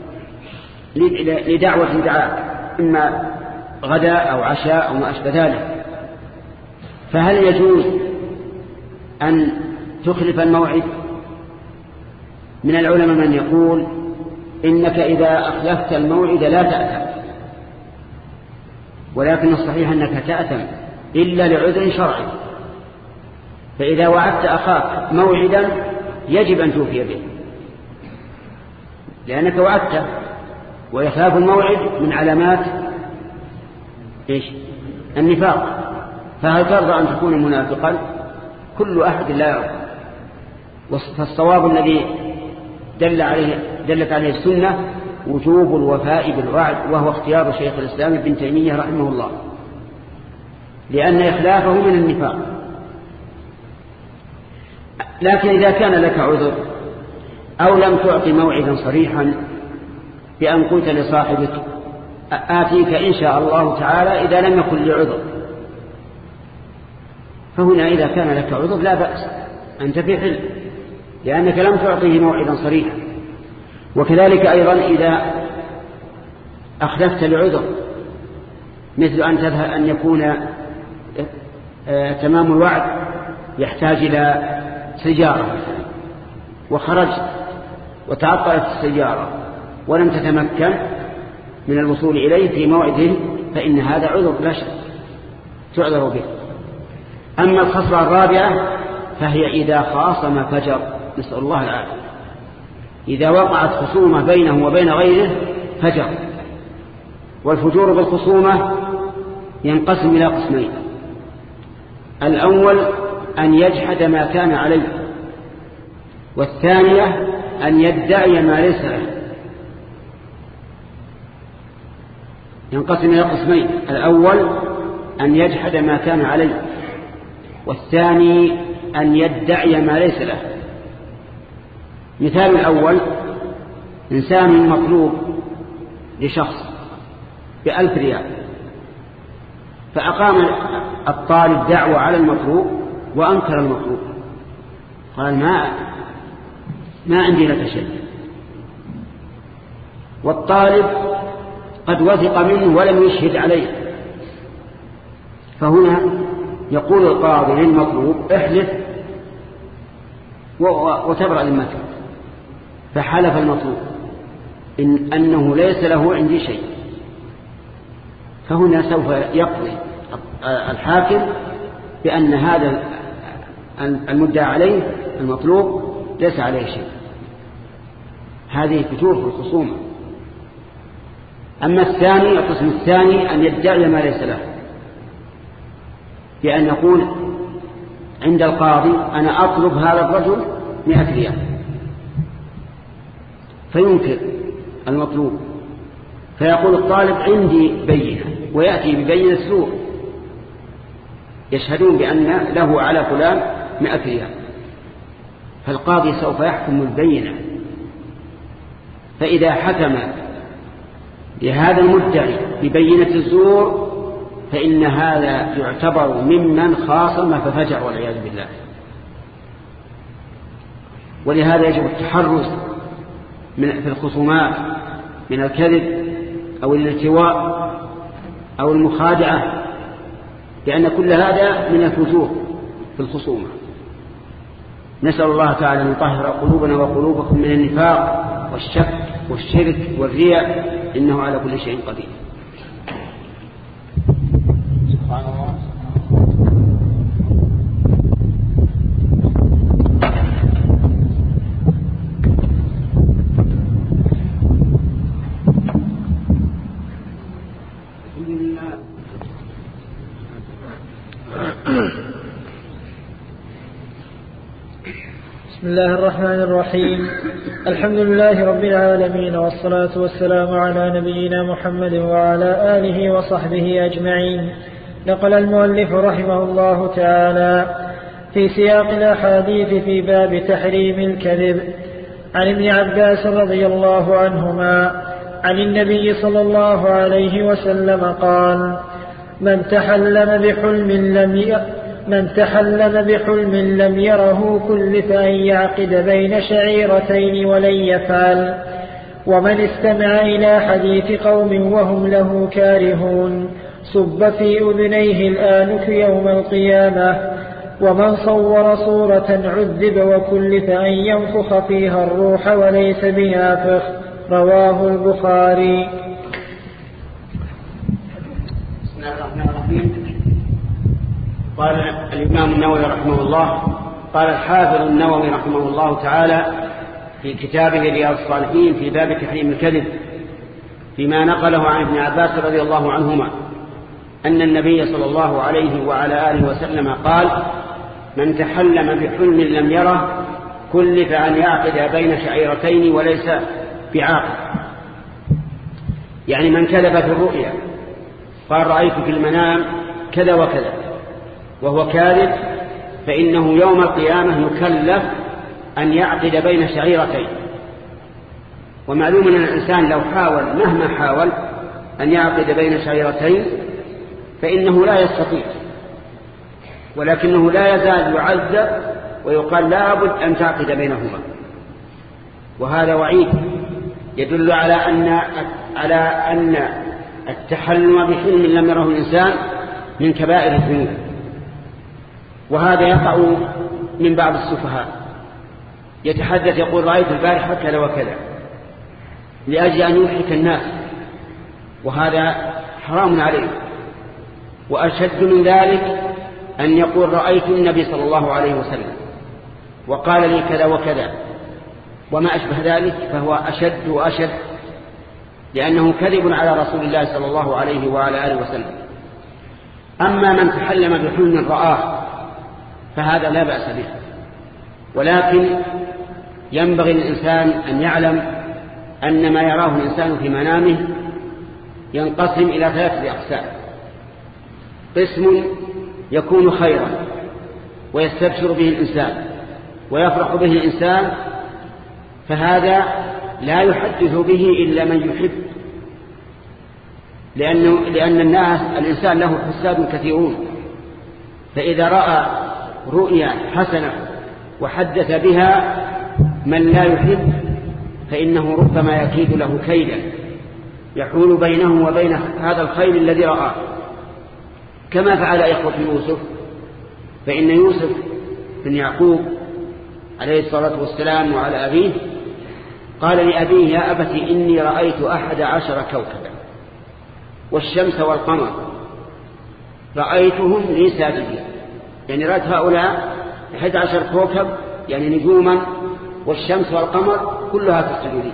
لدعوة دعاء، إما غدا أو عشاء أو ما أشبه ذلك، فهل يجوز أن تخلف الموعد؟ من العلماء من يقول إنك إذا أخلفت الموعد لا تأثم، ولكن الصحيح أنك تأثم إلا لعذر شرعي. فإذا وعدت أخاك موعدا يجب أن توفي به، لأنك وعدته، ويخاف الموعد من علامات النفاق. فهل ترضى أن تكون منافقا؟ كل أحد لا يرضى. فالصواب الذي دلت عليه السنة وجوب الوفاء بالوعد، وهو اختيار شيخ الإسلام ابن تيمية رحمه الله، لأن إخلافه من النفاق. لكن إذا كان لك عذر أو لم تعطي موعدا صريحا بأن قلت لصاحبك آتيك إن شاء الله تعالى إذا لم يكن لعذر، فهنا إذا كان لك عذر لا بأس، أنت في حل، لأنك لم تعطيه موعدا صريحا. وكذلك أيضا إذا أخلفت لعذر، مثل أن تذهب أن يكون تمام الوعد يحتاج إلى سيارة وخرجت وتعطلت السيارة ولم تتمكن من الوصول إليه في موعده، فإن هذا عذر لا شك تعذر به. أما الخصلة الرابعة فهي إذا خاصم فجر، نسأل الله العافية. إذا وقعت خصومة بينه وبين غيره فجر. والفجور بالخصومة ينقسم إلى قسمين: الأول أن يجحد ما كان عليه، والثانية أن يدعي ما ليس له. ينقسم إلى قسمين: الأول أن يجحد ما كان عليه، والثاني أن يدعي ما ليس له. مثال الأول: إنسان مطلوب لشخص ب1,000 ريال، فأقام الطالب دعوة على المطلوب وأنكر المطلوب، قال ما عندي لك شيء، والطالب قد وثق منه ولم يشهد عليه، فهنا يقول القاضي للمطلوب احلف وتبرأ ذمتك، فحلف المطلوب أنه ليس له عندي شيء، فهنا سوف يقضي الحاكم بأن هذا المدعى عليه المطلوب ليس عليه شيء. هذه فتور في الخصومة. أما الثاني، القسم الثاني، أن يدعي ما ليس له، بأن يقول عند القاضي أنا أطلب هذا الرجل 100 ريال، فينكر المطلوب، فيقول الطالب عندي بينة، ويأتي ببينة سوء يشهدون بأن له على فلان 100 ريال، فالقاضي سوف يحكم البينة. فإذا حكم لهذا المدعي ببينة الزور فإن هذا يعتبر ممن خاصم ففجر والعياذ بالله. ولهذا يجب التحرز في الخصومات من الكذب أو الالتواء أو المخادعة، لأن كل هذا من الفجور في الخصومة. نسأل الله تعالى أن يطهر قلوبنا وقلوبكم من النفاق والشك والشرك والرياء، إنه على كل شيء قدير. سبحان الله. بسم الله الرحمن الرحيم. الحمد لله رب العالمين، والصلاة والسلام على نبينا محمد وعلى آله وصحبه أجمعين. نقل المؤلف رحمه الله تعالى في سياق الأحاديث في باب تحريم الكذب عن ابن عباس رضي الله عنهما عن النبي صلى الله عليه وسلم قال: من تحلم بحلم لم يره كلف أن يعقد بين شعيرتين ولن يفعل. ومن استمع إلى حديث قوم وهم له كارهون صب في أذنيه الآنك يوم القيامة. ومن صور صورة عذب وكلف أن ينفخ فيها الروح وليس بنافخ. رواه البخاري. بسم الله الرحمن الرحيم. قال الإمام النووي رحمه الله، قال الحافظ النووي رحمه الله تعالى في كتابه رياض الصالحين في باب تحريم الكذب فيما نقله عن ابن عباس رضي الله عنهما أن النبي صلى الله عليه وعلى آله وسلم قال: من تحلم بحلم لم يره كلف أن يعقد بين شعيرتين وليس بعاقل. يعني من كذب في الرؤيا قال رأيت في المنام كذا وكذا وهو كاذب، فإنه يوم القيامة يكلف أن يعقد بين شعيرتين. ومعلوم أن الإنسان لو حاول مهما حاول أن يعقد بين شعيرتين فإنه لا يستطيع، ولكنه لا يزال يعذب ويقال لا بد أن تعقد بينهما. وهذا وعيد يدل على أن التحلم بحلم لم يره الإنسان من كبائر الذنوب. وهذا يقع من بعض السفهاء يتحدث يقول رأيت البارحة كذا وكذا لأجل أن يضحك الناس، وهذا حرام عليه. وأشد من ذلك أن يقول رأيت النبي صلى الله عليه وسلم وقال لي كذا وكذا وما أشبه ذلك، فهو أشد وأشد، لأنه كذب على رسول الله صلى الله عليه وعلى آله وسلم. أما من تحلم بحلم رآه فهذا لا بأس به، ولكن ينبغي للإنسان أن يعلم أن ما يراه الإنسان في منامه ينقسم إلى 3 أقسام: قسم يكون خيرا ويستبشر به الإنسان ويفرح به الإنسان، فهذا لا يحدث به إلا من يحب، لأن الإنسان له حساد كثيرون، فإذا رأى رؤيا حسنة وحدث بها من لا يحب فإنه ربما يكيد له كيدا يحول بينه وبين هذا الخير الذي رآه، كما فعل إخوة يوسف. فإن يوسف بن يعقوب عليه الصلاة والسلام وعلى أبيه قال لأبيه: يا أبت إني رأيت 11 كوكبا والشمس والقمر رأيتهم لي ساجدين. يعني رأيت هؤلاء 11 كوكب يعني نجوما والشمس والقمر كلها تسجد لي.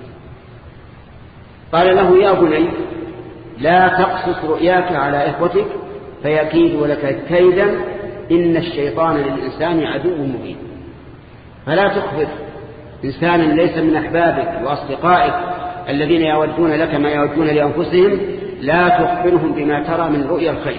قال له: يا بني لا تقصص رؤياك على إخوتك فيكيدوا لك كيدا إن الشيطان للإنسان عدو مبين. فلا تخبر إنسانا ليس من أحبابك وأصدقائك الذين يودون لك ما يودون لأنفسهم، لا تخبرهم بما ترى من رؤيا الخير.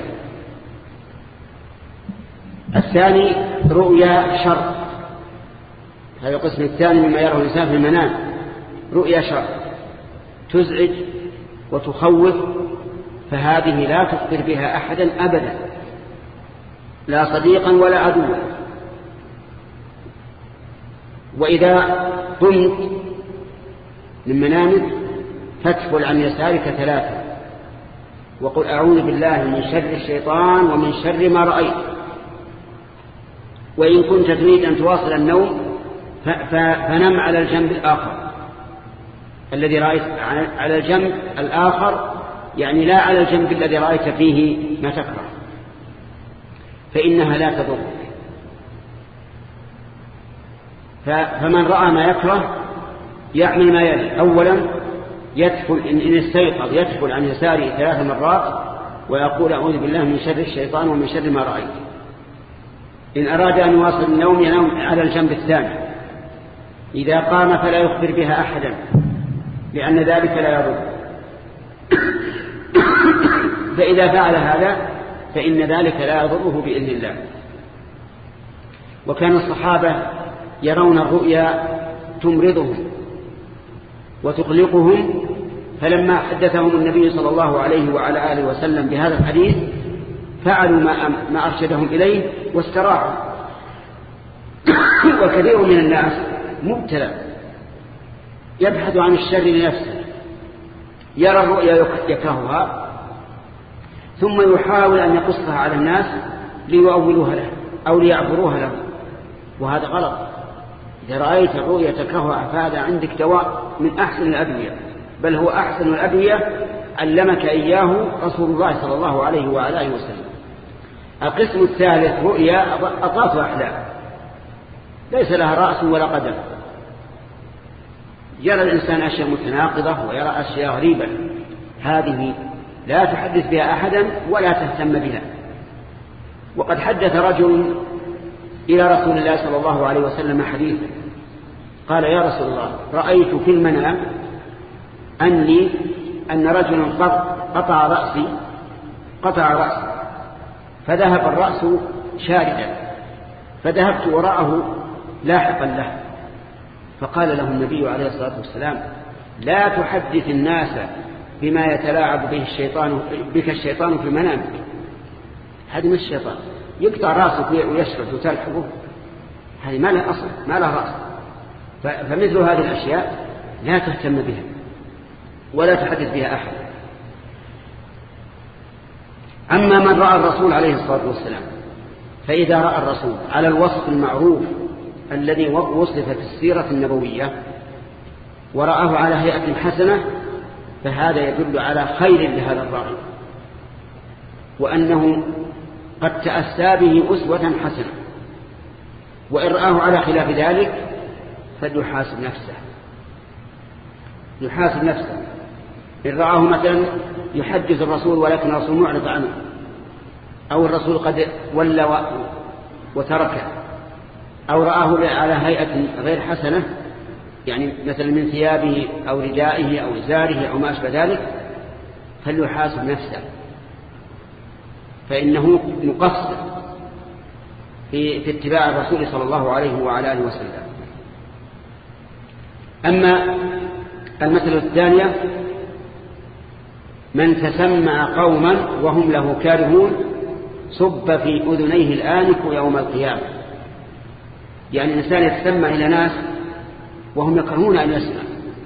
الثاني رؤيا شر، هذا القسم الثاني مما يراه الإنسان في المنام، رؤيا شر تزعج وتخوف، فهذه لا تخبر بها أحدا أبدا، لا صديقا ولا عدوا. وإذا قمت من منامك فاتفل عن يسارك 3 وقل: أعوذ بالله من شر الشيطان ومن شر ما رأيت. وإن كنت تريد أن تواصل النوم فنم على الجنب الآخر الذي رأيت، على الجنب الآخر يعني لا على الجنب الذي رأيت فيه ما تكره، فإنها لا تضر. فمن رأى ما يكره يعمل ما يلي: أولا يدخل إن استيقظ يدخل عن يساره 3 مرات ويقول أعوذ بالله من شر الشيطان ومن شر ما رأيت. إن أراد أن يواصل النوم ينام على الجنب الثاني. إذا قام فلا يخبر بها أحدا لأن ذلك لا يضر. فإذا فعل هذا فإن ذلك لا يضره بإذن الله. وكان الصحابة يرون الرؤيا تمرضهم وتقلقهم، فلما حدثهم النبي صلى الله عليه وعلى آله وسلم بهذا الحديث فعلوا ما أرشدهم إليه واستراحوا. وكثير من الناس مبتلى يبحث عن الشر لنفسه، يرى الرؤيا يكرهها ثم يحاول أن يقصها على الناس ليؤولوها له أو ليعبروها له، وهذا غلط. إذا رأيت الرؤيا تكرهها فهذا عندك دواء من أحسن الأدوية، بل هو أحسن الأدوية علمك إياه رسول الله صلى الله عليه وعلى آله وسلم. القسم الثالث رؤيا أضغاث أحلام ليس لها رأس ولا قدم، يرى الإنسان أشياء متناقضة ويرى أشياء غريبة، هذه لا تحدث بها أحدا ولا تهتم بها. وقد حدث رجل إلى رسول الله صلى الله عليه وسلم حديثا، قال: يا رسول الله، رأيت في المنام أن رجلا قطع رأسي فذهب الرأس شاردا، فذهبت وراءه لاحقا له. فقال له النبي عليه الصلاة والسلام: لا تحدث الناس بما يتلاعب بك الشيطان في منامك. هذا من الشيطان يقطع رأسك ويشرد وتلحقه، هذه ما لها أصل، ما لها رأس. فمثل هذه الأشياء لا تهتم بها ولا تحدث بها أحد. أما من رأى الرسول عليه الصلاة والسلام فإذا رأى الرسول على الوصف المعروف الذي وصف في السيرة النبوية ورآه على هيئة حسنة فهذا يدل على خير لهذا الراعي، وأنه قد تأسى به أسوة حسنة. وإن رآه على خلاف ذلك فليحاسب نفسه. إن رآه مثلا يحدث الرسول ولكن الرسول معرض عنه، أو الرسول قد ولى وتركه، أو رآه على هيئة غير حسنة، يعني مثلا من ثيابه أو ردائه أو إزاره أو ما أشبه ذلك، فليحاسب نفسه، فإنه مقصر في اتباع الرسول صلى الله عليه وعلى آله وسلم. أما المثل الثانية: من تسمع قوما وهم له كارهون صب في أذنيه الآنك يوم القيامة. يعني الإنسان يتسمع إلى ناس وهم يكرهون أن يسمع،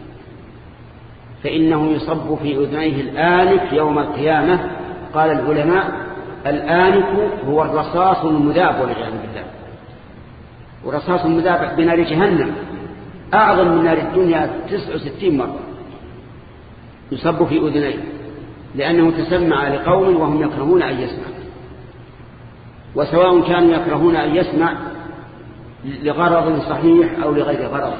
فإنه يصب في أذنيه الآنك يوم القيامة. قال العلماء: الآنك هو الرصاص المذاب والعياذ بالله، ورصاص المذاب بنار جهنم أعظم من نار الدنيا 69 مرة، يصب في أذنيه لأنه تسمع لقوم وهم يكرهون أن يسمع، وسواء كانوا يكرهون أن يسمع لغرض صحيح أو لغير غرض،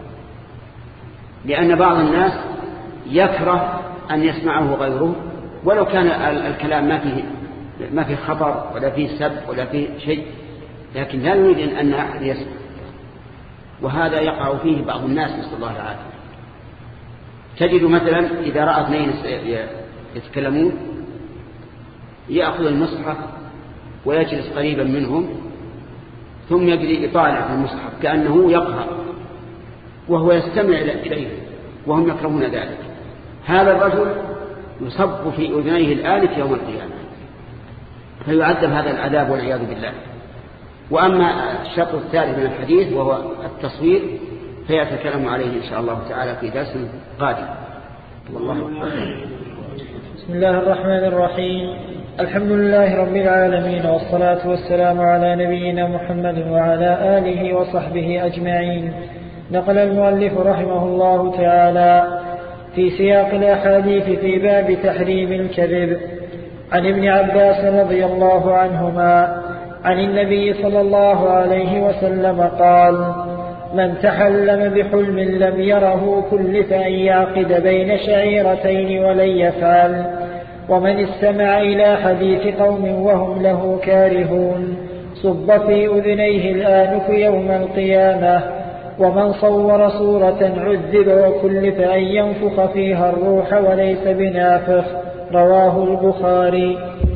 لأن بعض الناس يكره أن يسمعه غيره ولو كان الكلام ما فيه خطر ولا فيه سب ولا فيه شيء، لكن لا يريد أن أحد يسمع، وهذا يقع فيه بعض الناس نسأل الله العافية. تجد مثلا إذا رأى اثنين يتكلمون يأخذ المصحف ويجلس قريبا منهم ثم يجري يطالع في المصحف كأنه يقرأ وهو يستمع إليه وهم يكرهون ذلك. هذا الرجل يصب في أذنيه الآنف يوم القيامة، فيعذب هذا العذاب والعياذ بالله. وأما الشرط الثالث من الحديث وهو التصوير فيتكلم عليه إن شاء الله تعالى في درس قادم. والله بسم الله الرحمن الرحيم. الحمد لله رب العالمين، والصلاة والسلام على نبينا محمد وعلى آله وصحبه أجمعين. نقل المؤلف رحمه الله تعالى في سياق الأحاديث في باب تحريم الكذب عن ابن عباس رضي الله عنهما عن النبي صلى الله عليه وسلم قال: من تحلم بحلم لم يره كلف أن يعقد بين شعيرتين ولن يفعل. ومن استمع إلى حديث قوم وهم له كارهون صب في أذنيه الآنف يوم القيامة. ومن صور صورة عذب وكلف أن ينفخ فيها الروح وليس بنافخ. رواه البخاري.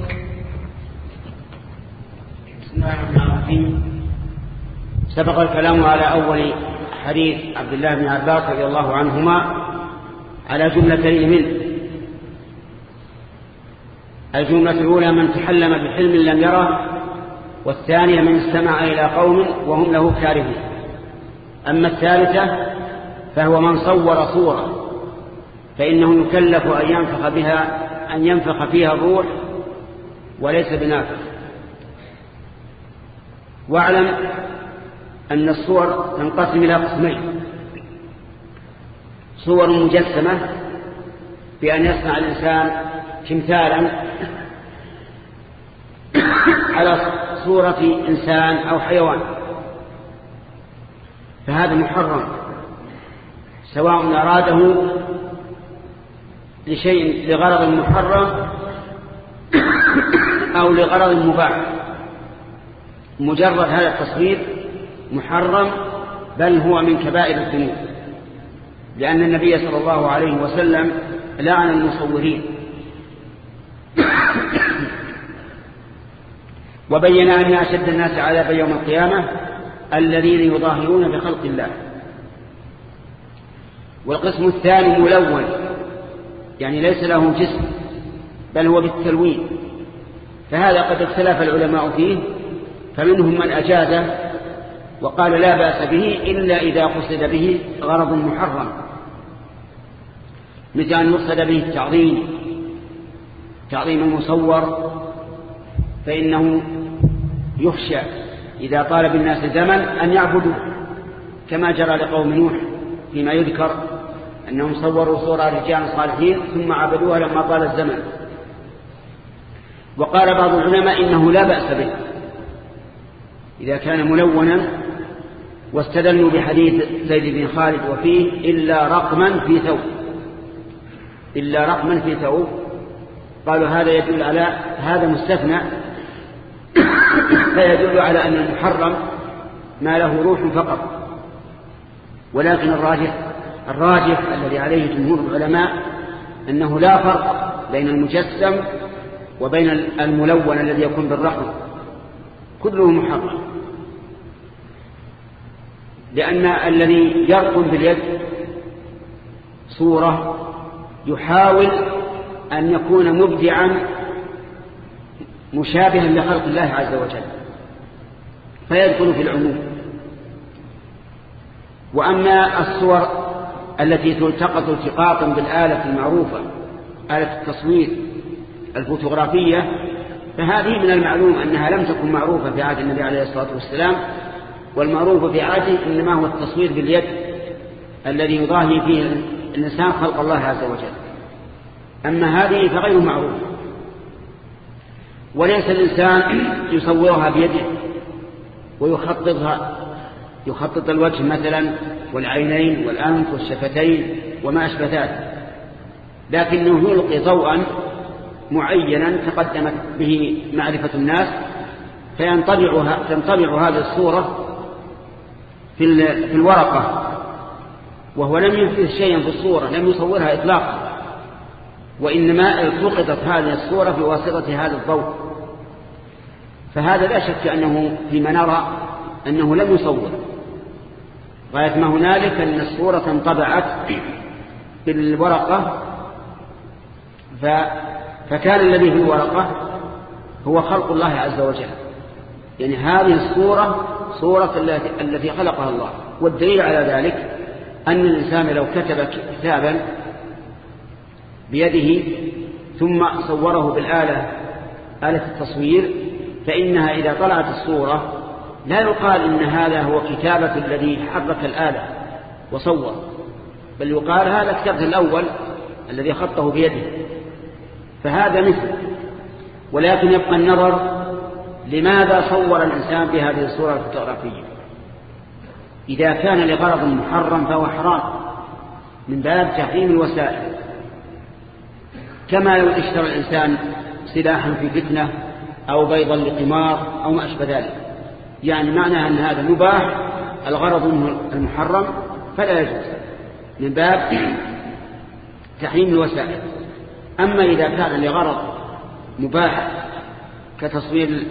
بسم الله الرحمن الرحيم. سبق الكلام على أول حديث عبد الله بن عباس رضي الله عنهما على جملتين منه. الجملة الأولى: من تحلم بحلم لم يره، والثانية: من استمع إلى قوم وهم له كارهون. أما الثالثة فهو من صور صورة فإنه يكلف أن ينفخ فيها الروح وليس بنافخ. واعلم أن الصور تنقسم إلى قسمين: صور مجسمة بأن يصنع الإنسان تمثالا على صورة إنسان أو حيوان، فهذا محرم سواء أراده لغرض محرم أو لغرض مباح. مجرد هذا التصوير محرم، بل هو من كبائر الذنوب، لأن النبي صلى الله عليه وسلم لعن المصورين وبين أن أشد الناس عذابا يوم القيامة الذين يظاهرون بخلق الله. والقسم الثاني ملون، يعني ليس له جسم بل هو بالتلوين، فهذا قد اختلف العلماء فيه، فمنهم من أجازه وقال لا بأس به إلا إذا قصد به غرض محرم، مثل أن يقصد به تعظيم المصور، فإنه يخشى إذا طال بالناس الزمن أن يعبدوا، كما جرى لقوم نوح فيما يذكر أنهم صوروا صورة رجال صالحين ثم عبدوها لما طال الزمن. وقال بعض العلماء إنه لا بأس به إذا كان ملونا، واستدلوا بحديث زيد بن خالد وفيه إلا رقما في ثوب، قالوا هذا يدل على هذا مستثنى فيدل على أن المحرم ما له روح فقط. ولكن الراجح الذي عليه جمهور العلماء أنه لا فرق بين المجسم وبين الملون الذي يكون بالرقم، كله محرم، لأن الذي يرقم باليد صورة يحاول أن يكون مبدعا مشابها لخلق الله عز وجل فيدخل في العموم. وأما الصور التي تلتقط التقاطا بالآلة المعروفة، آلة التصوير الفوتوغرافية، فهذه من المعلوم أنها لم تكن معروفة في عهد النبي عليه الصلاة والسلام، والمعروف في عهده إنما هو التصوير باليد الذي يضاهي فيه الإنسان خلق الله عز وجل. أما هذه فغير معروف، وليس الإنسان يصورها بيده ويخططها، يخطط الوجه مثلا والعينين والأنف والشفتين وما أشبه ذلك، لكنه يلقي ضوءا معينا تقدمت به معرفة الناس، تنطبع هذه الصورة في الورقة، وهو لم يحدث شيئا في الصورة، لم يصورها إطلاقا، وإنما التقطت هذه الصورة بواسطة هذا الضوء. فهذا لا شك أنه فيما نرى أنه لم يصور، غاية ما هنالك أن الصورة انطبعت بالورقة، فكان الذي في الورقة هو خلق الله عز وجل، يعني هذه الصورة صورة التي خلقها الله. والدليل على ذلك أن الإنسان لو كتب كتابا بيده ثم صوره بالآلة آلة التصوير فإنها إذا طلعت الصورة لا يقال إن هذا هو كتابة الذي حرك الآلة وصور، بل يقال هذا كتابة الأول الذي خطه بيده، فهذا مثل. ولكن يبقى النظر لماذا صور الإنسان بهذه الصورة الفوتوغرافية. إذا كان لغرض محرم فهو حرام من باب تحريم الوسائل، كما لو اشترى الإنسان سلاحا في فتنة أو بيضا لقمار أو ما أشبه ذلك، يعني معنى أن هذا مباح الغرض منه المحرم فلا يجوز من باب تحريم الوسائل. أما إذا كان لغرض مباح كتصوير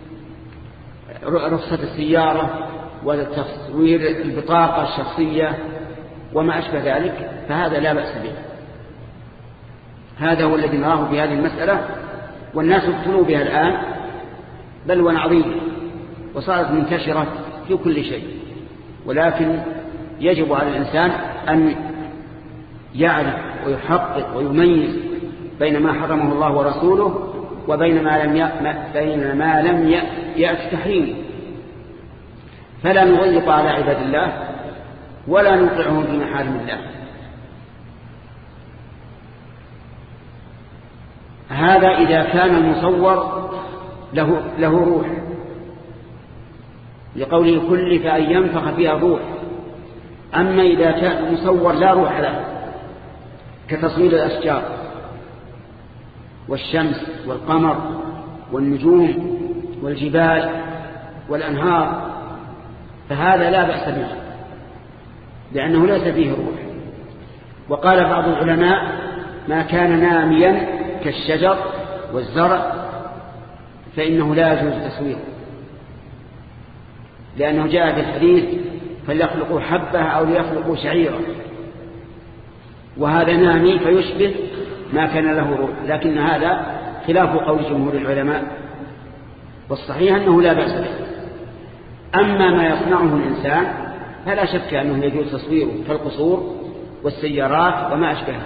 رخصة السيارة وتصوير البطاقة الشخصية وما أشبه ذلك فهذا لا بأس به. هذا هو الذي نراه في هذه المسألة، والناس يفتنوا بها الآن بل ونعظيم، وصارت منتشرة في كل شيء. ولكن يجب على الإنسان أن يعرف ويحقق ويميز بين ما حرمه الله ورسوله وبين ما لم يأت تحريمه، فلا نضيق على عباد الله ولا نوقعهم في محارم الله. هذا إذا كان المصور له روح، لقوله كلف أن ينفخ فيها الروح. أما إذا كان المصور لا روح له كتصوير الأشجار والشمس والقمر والنجوم والجبال والأنهار فهذا لا بأس به لأنه ليس فيه روح. وقال بعض العلماء ما كان ناميا كالشجر والزرع فإنه لا يجوز تصويره، لأنه جاء في الحديث فليخلقوا حبة أو ليخلقوا شعيرا، وهذا نامي فيشبه ما كان له روح، لكن هذا خلاف قول جمهور العلماء، والصحيح أنه لا بأس به. أما ما يصنعه الإنسان فلا شك أنه يجوز تصويره كالقصور والسيارات وما أشبهها.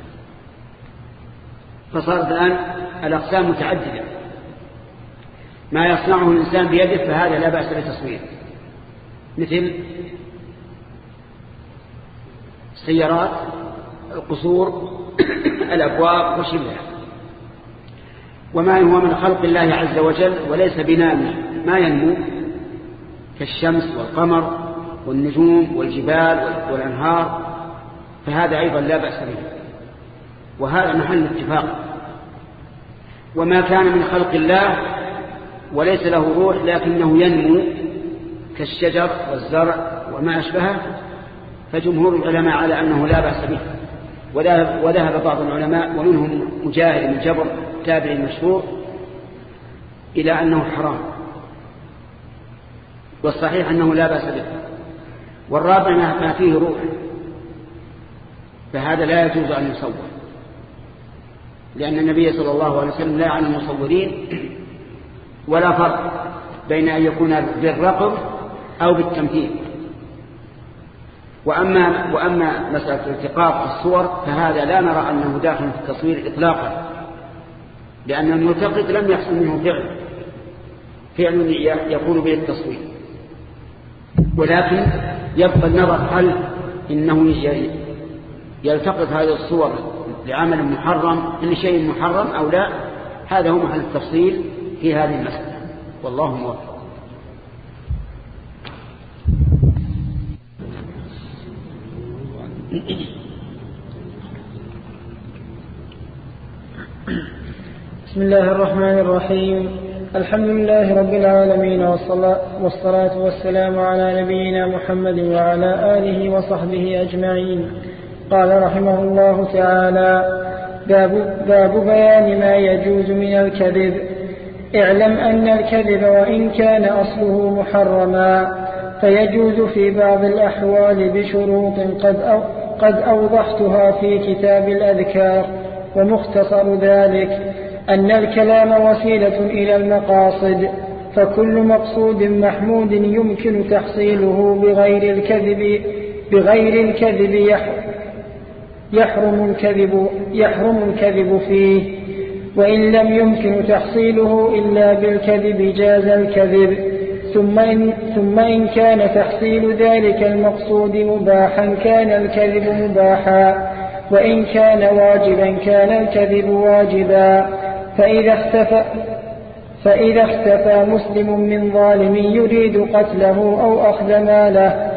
فصارت الآن الأقسام متعددة، ما يصنعه الإنسان بيده فهذا لا بأس بتصويره، مثل السيارات، القصور، الأبواب وشبهها. وما هو من خلق الله عز وجل وليس بنامي ما ينمو كالشمس والقمر والنجوم والجبال والأنهار فهذا أيضا لا بأس به، وهذا محل اتفاق. وما كان من خلق الله وليس له روح لكنه ينمو كالشجر والزرع وما أشبهه فجمهور العلماء على أنه لا بأس به. وذهب بعض العلماء ومنهم مجاهد بن جبر تابعي المشهور إلى أنه حرام، والصحيح أنه لا بأس به. والرابع ما فيه روح فهذا لا يجوز أن يصور، لأن النبي صلى الله عليه وسلم لا يعلم المصورين ولا فرق بين أن يكون بالرقم أو بالتمثيل. وأما مسألة التقاط الصور فهذا لا نرى أنه داخل في التصوير إطلاقا، لأن الملتقط لم يحصل منه فعل يكون به التصوير. ولكن يبقى النظر هل إنه يلتقط هذه الصور لعمل محرم لشيء محرم أو لا، هذا هو محل التفصيل في هذه المسألة، والله موفق. بسم الله الرحمن الرحيم. الحمد لله رب العالمين، والصلاة والسلام على نبينا محمد وعلى آله وصحبه أجمعين. قال رحمه الله تعالى: باب بيان ما يجوز من الكذب. اعلم أن الكذب وإن كان أصله محرما فيجوز في بعض الأحوال بشروط قد أوضحتها في كتاب الأذكار. ومختصر ذلك أن الكلام وسيلة إلى المقاصد، فكل مقصود محمود يمكن تحصيله بغير الكذب يحرم الكذب فيه. وإن لم يمكن تحصيله إلا بالكذب جاز الكذب. ثم إن كان تحصيل ذلك المقصود مباحا كان الكذب مباحا، وإن كان واجبا كان الكذب واجبا. فإذا اختفى مسلم من ظالم يريد قتله أو أخذ ماله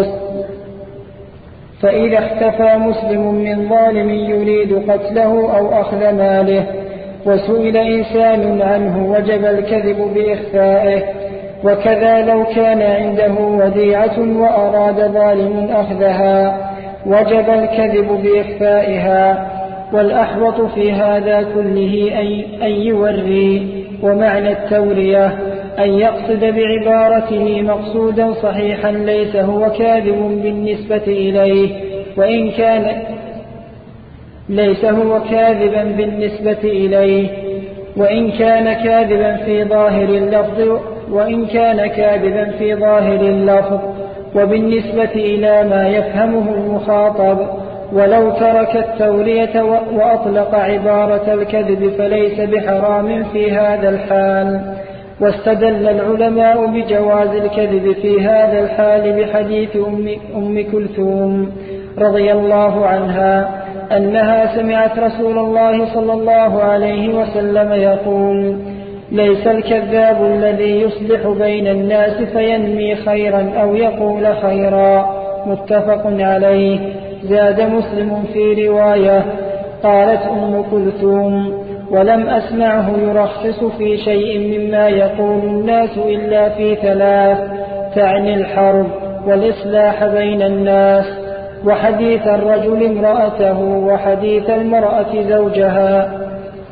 وسئل إنسان عنه وجب الكذب بإخفائه. وكذا لو كان عنده وديعة وأراد ظالم أخذها وجب الكذب بإخفائها. والأحوط في هذا كله أن يوري، ومعنى التورية أن يقصد بعبارته مقصودا صحيحا ليس هو كاذب بالنسبة إليه، وإن كان ليس هو كاذبا بالنسبة إليه، وإن كان كاذبا في ظاهر اللفظ وبالنسبة إلى ما يفهمه المخاطب. ولو ترك التورية وأطلق عبارة الكذب فليس بحرام في هذا الحال. واستدل العلماء بجواز الكذب في هذا الحال بحديث أم كلثوم رضي الله عنها أنها سمعت رسول الله صلى الله عليه وسلم يقول: ليس الكذاب الذي يصلح بين الناس فينمي خيرا أو يقول خيرا. متفق عليه. زاد مسلم في رواية: قالت أم كلثوم: ولم أسمعه يرخص في شيء مما يقول الناس إلا في ثلاث، تعني الحرب والإصلاح بين الناس، وحديث الرجل امرأته، وحديث المرأة زوجها.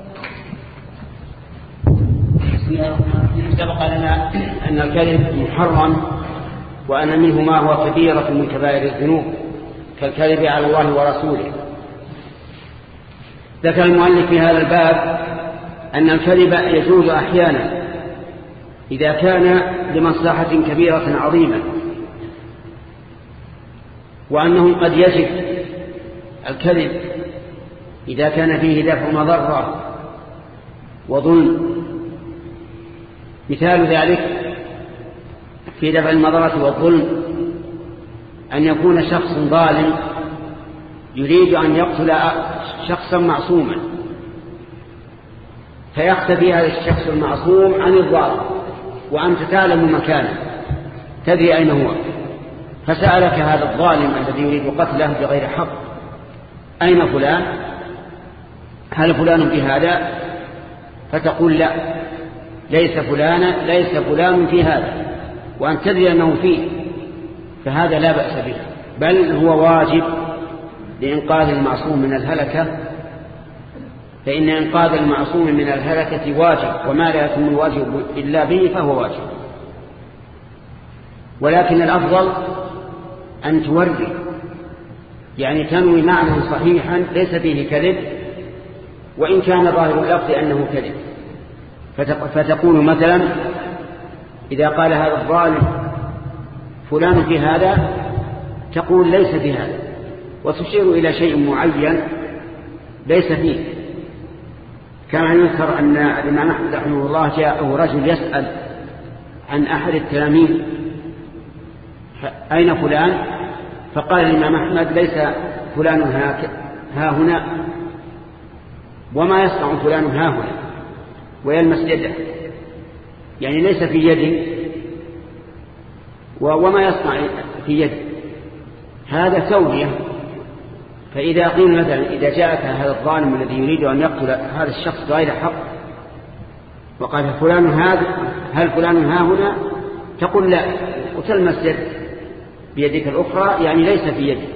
سبق لنا أن الكذب محرم، وأن منه ما هو كبيرة من كبائر الذنوب كالكذب على الله ورسوله. ذكر المؤلف في هذا الباب أن الكذب يجوز أحيانا إذا كان لمصلحة كبيرة عظيمة، وأنه قد يجب الكذب إذا كان فيه دفع مضرة وظلم. مثال ذلك في دفع المضرة والظلم أن يكون شخص ظالم يريد أن يقتل شخصا معصوما، فيختفي هذا الشخص المعصوم عن الظالم وأنت تعلم مكانه، تدري أين هو، فسألك هذا الظالم الذي يريد قتله بغير حق: أين فلان؟ هل فلان في هذا؟ فتقول: لا، ليس فلان في هذا، وأن تدري أنه فيه، فهذا لا بأس به، بل هو واجب لإنقاذ المعصوم من الهلكة، فإن إنقاذ المعصوم من الهلكة واجب، وما لا يتم الواجب إلا به فهو واجب. ولكن الأفضل أن توري، يعني تنوي معنى صحيحا ليس فيه كذب، وإن كان ظاهر اللفظ أنه كذب. فتقول مثلا إذا قال هذا الظالم فلان في هذا، تقول ليس في هذا، وتشير إلى شيء معين ليس فيه. كما يذكر أن الإمام أحمد رحمه الله جاءه رجل يسأل عن أحد التلاميذ: أين فلان؟ فقال الإمام أحمد: ليس فلان ها هنا، وما يصنع فلان ها هنا، ويلمس يده، يعني ليس في يدي وما يصنع في يده، هذا توبية. فإذا قيل مثلا إذا جاءك هذا الظالم الذي يريد أن يقتل هذا الشخص بغير حق وقال فلان هذا، هل فلان ها هنا؟ تقول لا، وتلمس يد بيدك الأخرى، يعني ليس في يدك.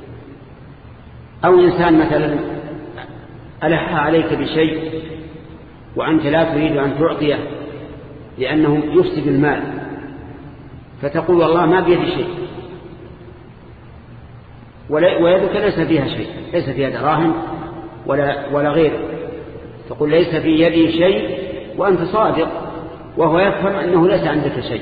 أو إنسان مثلا ألح عليك بشيء وأنت لا تريد أن تعطيه لأنه يفسد المال، فتقول والله ما بيدي شيء، ويدك ليس فيها شيء، ليس فيها دراهم ولا غيره، تقول ليس في يدي شيء وأنت صادق، وهو يفهم أنه ليس عندك شيء.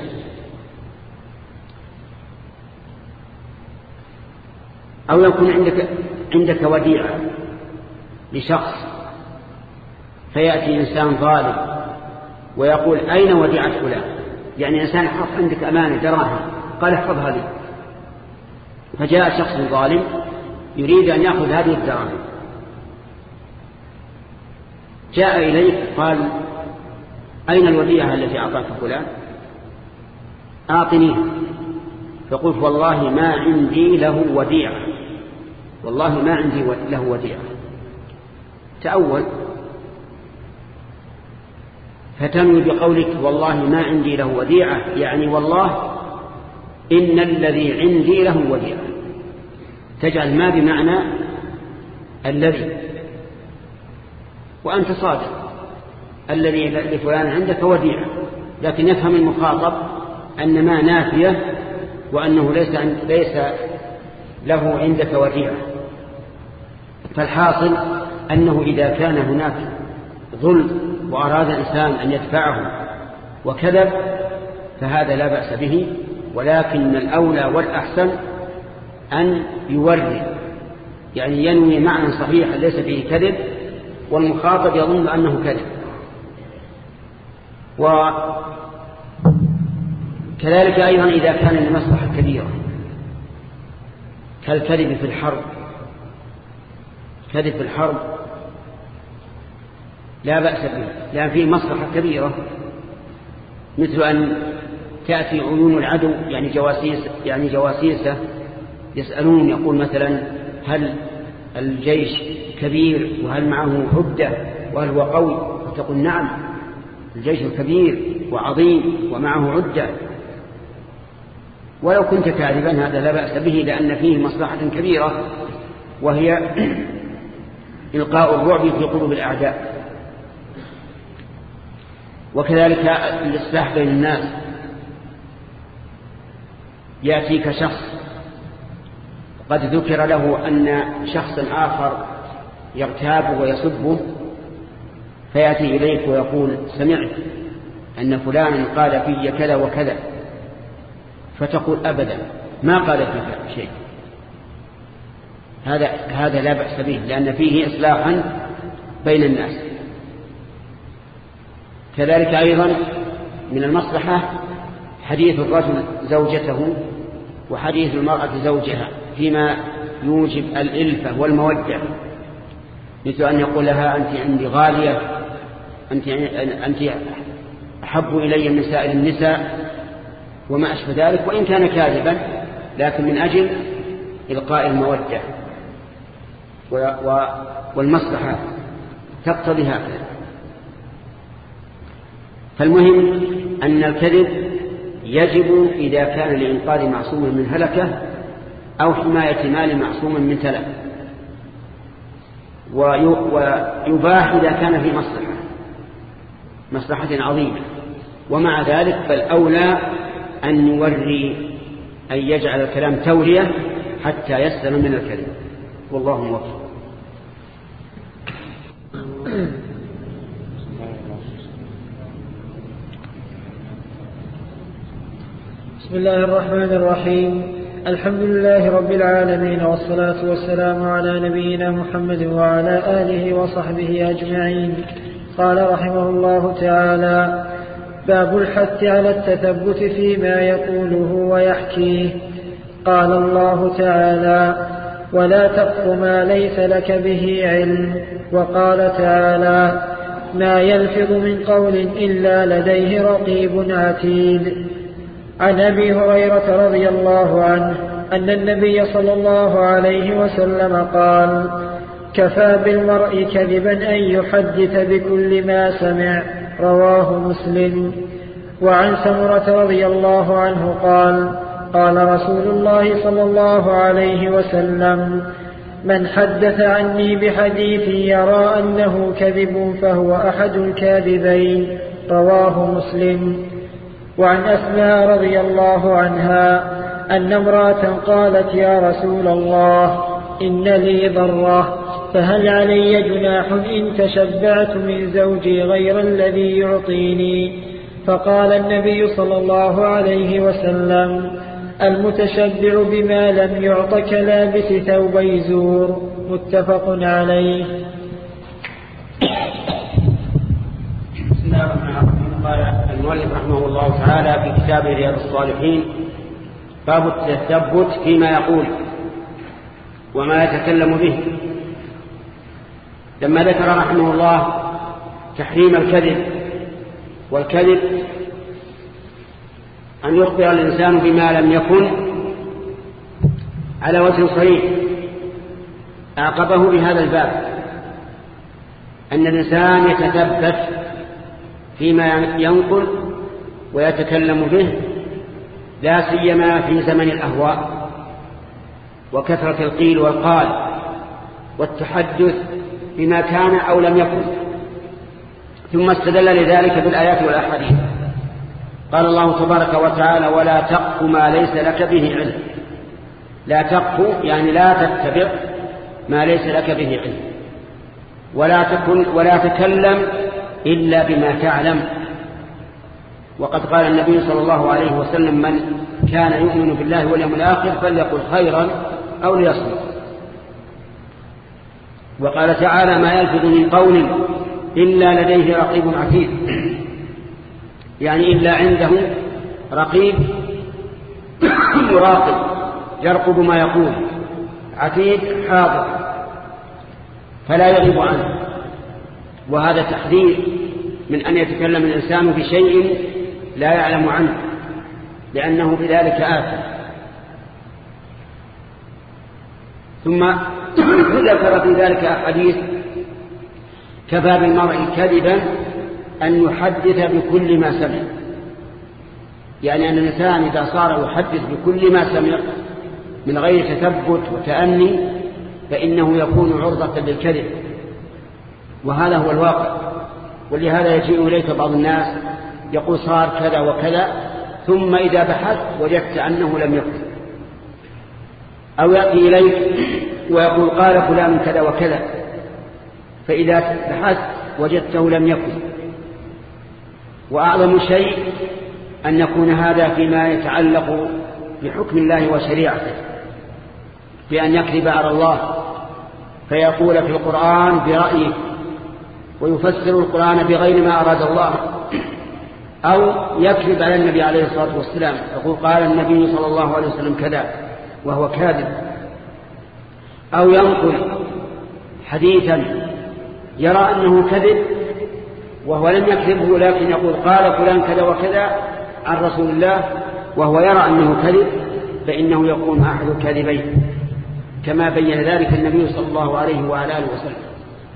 أو يكون عندك وديعة لشخص، فيأتي إنسان ظالم ويقول أين وديعة فلان؟ يعني إنسان حط عندك أمانة دراهم قال احفظها لي، فجاء شخص ظالم يريد أن يأخذ هذه الدراهم، جاء إليك قال أين الوديعة التي أعطاك فلان؟ أعطنيها. فقلت والله ما عندي له وديعة، والله ما عندي له وديعة. تأول فتنوي بقولك والله ما عندي له وديعة، يعني والله إن الذي عندي له وديعة، تجعل ما بمعنى الذي، وأنت صادق، الذي لفلان عندك وديعة، لكن يفهم المخاطب أن ما نافية وأنه ليس له عندك وديعة. فالحاصل أنه إذا كان هناك ظلم وأراد الإنسان أن يدفعه وكذب فهذا لا بأس به، ولكن الأولى والأحسن أن يوري، يعني ينوي معنى صحيحا ليس فيه كذب والمخاطب يظن أنه كذب. وكذلك أيضا إذا كان المصلحة كبيرة كالكذب في الحرب، كذب في الحرب لا بأس به لأن فيه مصلحة كبيرة، مثل أن تأتي عيون العدو يعني جواسيسه يسألون، يقول مثلا هل الجيش كبير وهل معه عدة وهل هو قوي؟ وتقول نعم الجيش كبير وعظيم ومعه عدة، ولو كنت كاذبا هذا لا بأس به لأن فيه مصلحة كبيرة وهي إلقاء الرعب في قلوب الأعداء. وكذلك الإصلاح بين الناس، يأتيك شخص قد ذكر له أن شخصا آخر يغتابه ويسبه، فيأتي إليك ويقول سمعت أن فلان قال في كذا وكذا، فتقول أبدا ما قال فيك شيء، هذا لا بأس به لأن فيه إصلاحا بين الناس. كذلك أيضا من المصلحة حديث الرجل زوجته وحديث المرأة زوجها فيما يوجب الإلفة والمودة، مثل أن يقول لها أنت عندي غالية، أنت أحب إلي من سائر النساء وما أشبه ذلك، وإن كان كاذبا لكن من أجل إلقاء المودة والمصلحة تقتضي هكذا. فالمهم أن الكذب يجب إذا كان لإنقاذ معصوم من هلكة أو حماية مال معصوم من تلف، ويباح إذا كان في مصلحة عظيمة. ومع ذلك فالأولى أن يوري أن يجعل الكلام تورية حتى يسلم من الكذب، والله موفق. بسم الله الرحمن الرحيم. الحمد لله رب العالمين، والصلاة والسلام على نبينا محمد وعلى آله وصحبه أجمعين. قال رحمه الله تعالى: باب الحث على التثبت فيما يقوله ويحكيه. قال الله تعالى: ولا تقف ما ليس لك به علم. وقال تعالى: ما يلفظ من قول إلا لديه رقيب عتيد. عن أبي هريرة رضي الله عنه أن النبي صلى الله عليه وسلم قال: كفى بالمرء كذبا أن يحدث بكل ما سمع. رواه مسلم. وعن سمرة رضي الله عنه قال: قال رسول الله صلى الله عليه وسلم: من حدث عني بحديث يرى أنه كذب فهو أحد الكاذبين. رواه مسلم. وعن أسماء رضي الله عنها أن امرأة قالت: يا رسول الله، إن لي ضرة، فهل علي جناح إن تشبعت من زوجي غير الذي يعطيني؟ فقال النبي صلى الله عليه وسلم: المتشبع بما لم يعط كلابس ثوبي زور. متفق عليه. المؤلف رحمه الله تعالى في كتاب رياض الصالحين باب التثبت فيما يقول وما يتكلم به. لما ذكر رحمه الله تحريم الكذب، والكذب أن يخبر الإنسان بما لم يكن على وجه صريح، أعقبه بهذا الباب أن الإنسان يتثبت فيما ينقل ويتكلم به، لا سيما في زمن الأهواء وكثرة القيل والقال والتحدث بما كان أو لم يكن. ثم استدل لذلك بالآيات والأحاديث. قال الله تبارك وتعالى: ولا تقف ما ليس لك به علم. لا تقف يعني لا تتبع ما ليس لك به علم، ولا تكلم إلا بما تعلم. وقد قال النبي صلى الله عليه وسلم: من كان يؤمن بالله واليوم الآخر فليقل خيرا أو ليصمت. وقال تعالى: ما يلفظ من قول إلا لديه رقيب عتيد، يعني إلا عنده رقيب مراقب يرقب ما يقول، عتيد حاضر فلا يغيب عنه. وهذا تحذير من أن يتكلم الإنسان بشيء لا يعلم عنه، لأنه بذلك آثم. ثم ذكر في ذلك أحاديث: كفى بالمرء كذبا أن يحدث بكل ما سمع. يعني أن الإنسان إذا صار يحدث بكل ما سمع من غير تثبت وتأني فإنه يكون عرضة للكذب، وهذا هو الواقع. ولهذا يجيء إليك بعض الناس يقول صار كذا وكذا، ثم إذا بحث وجدت أنه لم يكن، أو يأتي إليك ويقول قال فلان كذا وكذا، فإذا بحث وجدته لم يكن. وأعظم شيء أن يكون هذا فيما يتعلق بحكم الله وشريعته، بأن يكذب على الله فيقول في القرآن برأيه ويفسر القرآن بغير ما أراد الله، أو يكذب على النبي عليه الصلاة والسلام يقول قال النبي صلى الله عليه وسلم كذا وهو كاذب، أو ينقل حديثا يرى أنه كذب وهو لم يكذبه، لكن يقول قال فلان كذا وكذا عن رسول الله وهو يرى أنه كذب، فإنه يكون أحد الكاذبين، كما بين ذلك النبي صلى الله عليه وعلى آله وسلم.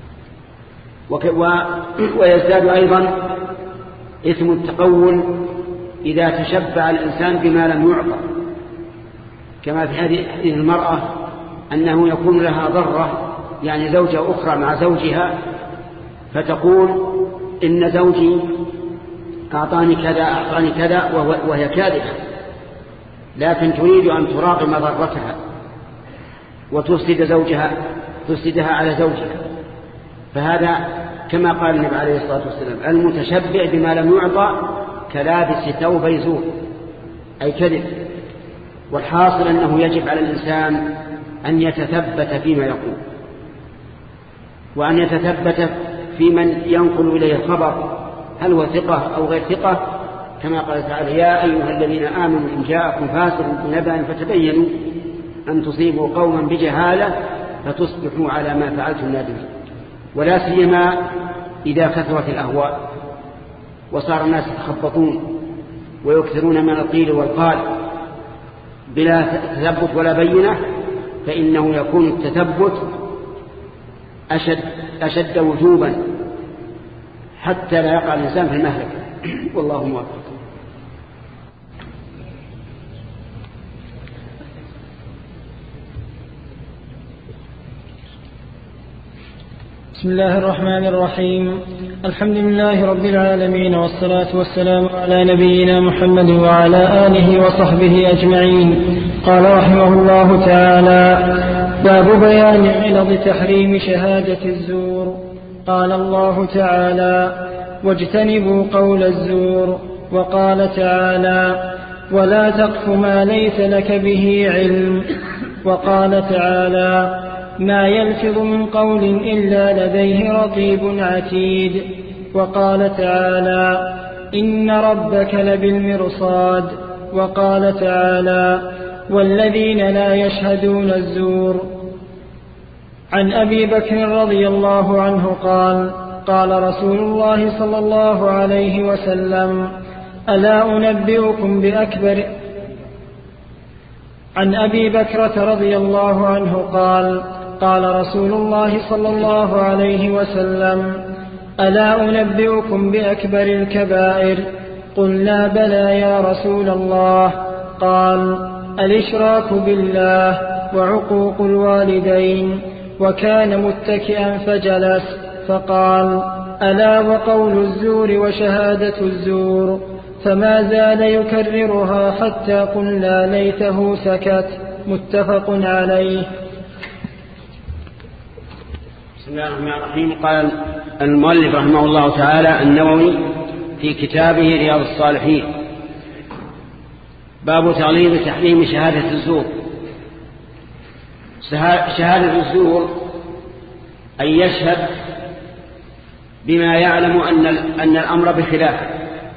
ويزداد أيضا إثم التقول إذا تشبع الإنسان بما لم يعطى، كما في حديث المرأة أنه يكون لها ضرة، يعني زوجة أخرى مع زوجها، فتقول إن زوجي أعطاني كذا وهي كاذبة، لكن تريد أن تراغم ضرتها وتفسدها على زوجها. فهذا كما قال النبي عليه الصلاة والسلام: المتشبع بما لم يعطى كلابس ثوبي زور، أي كذب. والحاصل أنه يجب على الإنسان أن يتثبت فيما يقول، وأن يتثبت في من ينقل إليه الخبر، هل هو ثقة أو غير ثقة، كما قال تعالى: يا أيها الذين آمنوا إن جاءكم فاسق بنبأ فتبينوا أن تصيبوا قوما بجهالة فتصبحوا على ما فعلتم نادمين. ولا سيما إذا كثرت الأهواء وصار الناس يتخبطون ويكثرون من القيل والقال بلا تثبت ولا بينة، فإنه يكون التثبت أشد وجوبا حتى لا يقع الإنسان في المهلكة. والله موفق. بسم الله الرحمن الرحيم. الحمد لله رب العالمين، والصلاة والسلام على نبينا محمد وعلى آله وصحبه أجمعين. قال رحمه الله تعالى: باب بيان علض تحريم شهادة الزور. قال الله تعالى: واجتنبوا قول الزور. وقال تعالى: ولا تقف ما ليس لك به علم. وقال تعالى: ما يلفظ من قول إلا لديه رقيب عتيد. وقال تعالى: إن ربك لبالمرصاد. وقال تعالى والذين لا يشهدون الزور. عن أبي بكر رضي الله عنه قال قال رسول الله صلى الله عليه وسلم ألا أنبئكم بأكبر. عن أبي بكرة رضي الله عنه قال قال رسول الله صلى الله عليه وسلم ألا أنبئكم بأكبر الكبائر؟ قلنا بلى يا رسول الله. قال الإشراك بالله وعقوق الوالدين. وكان متكئا فجلس فقال ألا وقول الزور وشهادة الزور. فما زال يكررها حتى قلنا ليته سكت. متفق عليه. بسم الله الرحمن الرحيم. قال المؤلف رحمه الله تعالى النووي في كتابه رياض الصالحين باب تغليظ تحريم شهادة الزور. شهادة الزور أن يشهد بما يعلم أن الأمر بخلافه،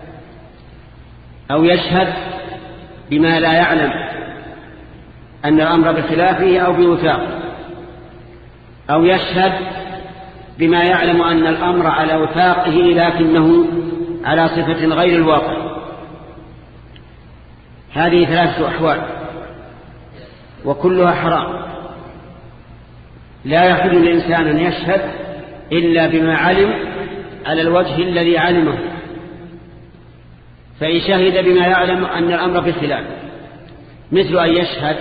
أو يشهد بما لا يعلم أن الأمر بخلافه أو بوثاقه، أو يشهد بما يعلم أن الأمر على وثاقه لكنه على صفة غير الواقع. هذه 3 أحوال وكلها حرام. لا يحل الإنسان أن يشهد إلا بما علم على الوجه الذي علمه. فإن شهد بما يعلم أن الأمر بخلاف، مثل أن يشهد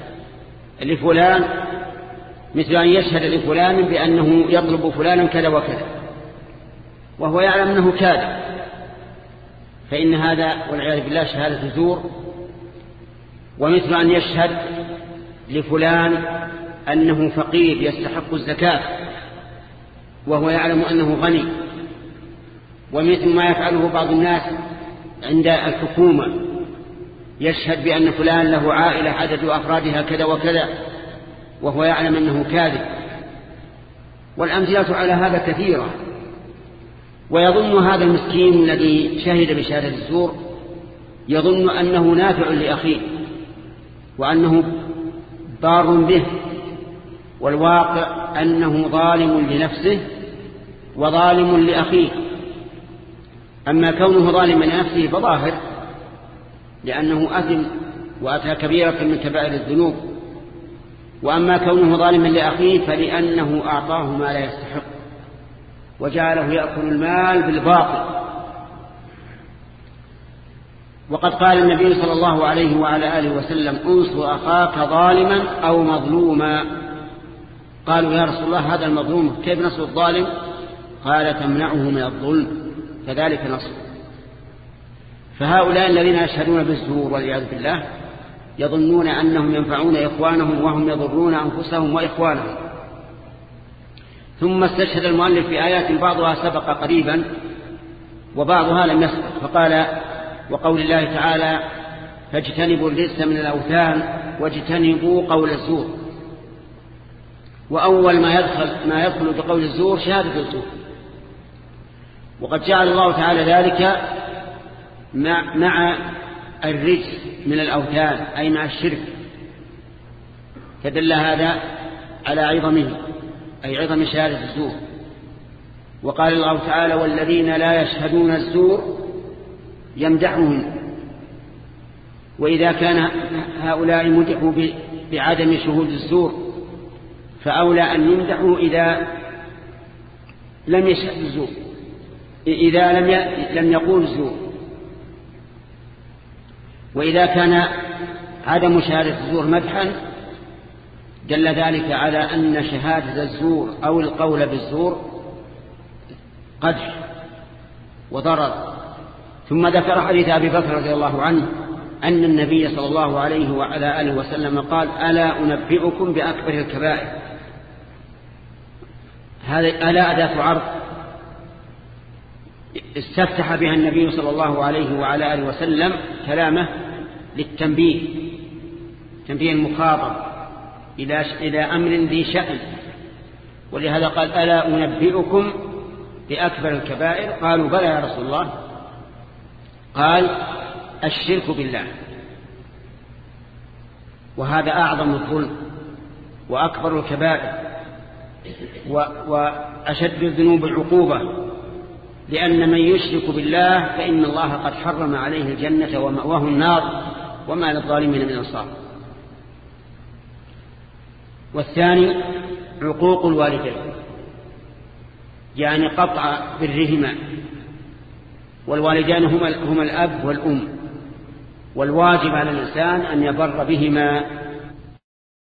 لفلان بأنه يطلب فلانا كذا وكذا وهو يعلم أنه كاذب، فإن هذا والعياذ بالله شهادة زور. ومثل أن يشهد لفلان أنه فقير يستحق الزكاة وهو يعلم أنه غني. ومثل ما يفعله بعض الناس عند الحكومة، يشهد بأن فلان له عائلة عدد أفرادها كذا وكذا وهو يعلم أنه كاذب. والأمثلة على هذا كثيرة. ويظن هذا المسكين الذي شهد بشهادة الزور يظن أنه نافع لأخيه وأنه ضار به، والواقع أنه ظالم لنفسه وظالم لأخيه. أما كونه ظالما لنفسه فظاهر، لأنه أثم وأتى كبيرة من كبائر الذنوب. وأما كونه ظالما لأخيه فلأنه أعطاه ما لا يستحق وجعله يأكل المال بالباطل. وقد قال النبي صلى الله عليه وعلى آله وسلم انصر أخاك ظالما أو مظلوما. قالوا يا رسول الله هذا المظلوم كيف نصر الظالم؟ قال تمنعه من الظلم كذلك نصر. فهؤلاء الذين يشهدون بالزور والعياذ بالله يظنون أنهم ينفعون إخوانهم وهم يضرون أنفسهم وإخوانهم. ثم استشهد المؤلف في آيات بعضها سبق قريبا وبعضها لم يسبق، فقال وقول الله تعالى فاجتنبوا الرجس من الأوثان واجتنبوا قول الزور. وأول ما يدخل بقول الزور شهادة الزور، وقد جعل الله تعالى ذلك مع الرجس من الأوثان أي مع الشرك، فدل هذا على عظمه أي عظم شهادة الزور. وقال الله تعالى والذين لا يشهدون الزور يمدحهم. وإذا كان هؤلاء مدحوا بعدم شهود الزور فأولى أن يمدحوا إذا لم يشهد الزور، إذا لم يقول الزور. وإذا كان عدم شهادة الزور مدحا دل ذلك على أن شهادة الزور أو القول بالزور قدح وضرر. ثم ذكر حديث أبي بكر رضي الله عنه أن النبي صلى الله عليه وعلى آله وسلم قال ألا أنبئكم بأكبر الكبائر. هذا ألا أداة عرض استفتح بها النبي صلى الله عليه وعلى آله وسلم كلامه للتنبيه، تنبيه المخاطب إلى أمر ذي شأن. ولهذا قال ألا أنبئكم بأكبر الكبائر؟ قالوا بلى يا رسول الله. قال الشرك بالله، وهذا أعظم الظلم وأكبر الكبائر وأشد الذنوب العقوبة، لأن من يشرك بالله فإن الله قد حرم عليه الجنة ومأواه النار وما للظالمين من أنصار. والثاني عقوق الوالدين، يعني قطع برهما، والوالدان هما الأب والأم، والواجب على الإنسان أن يبر بهما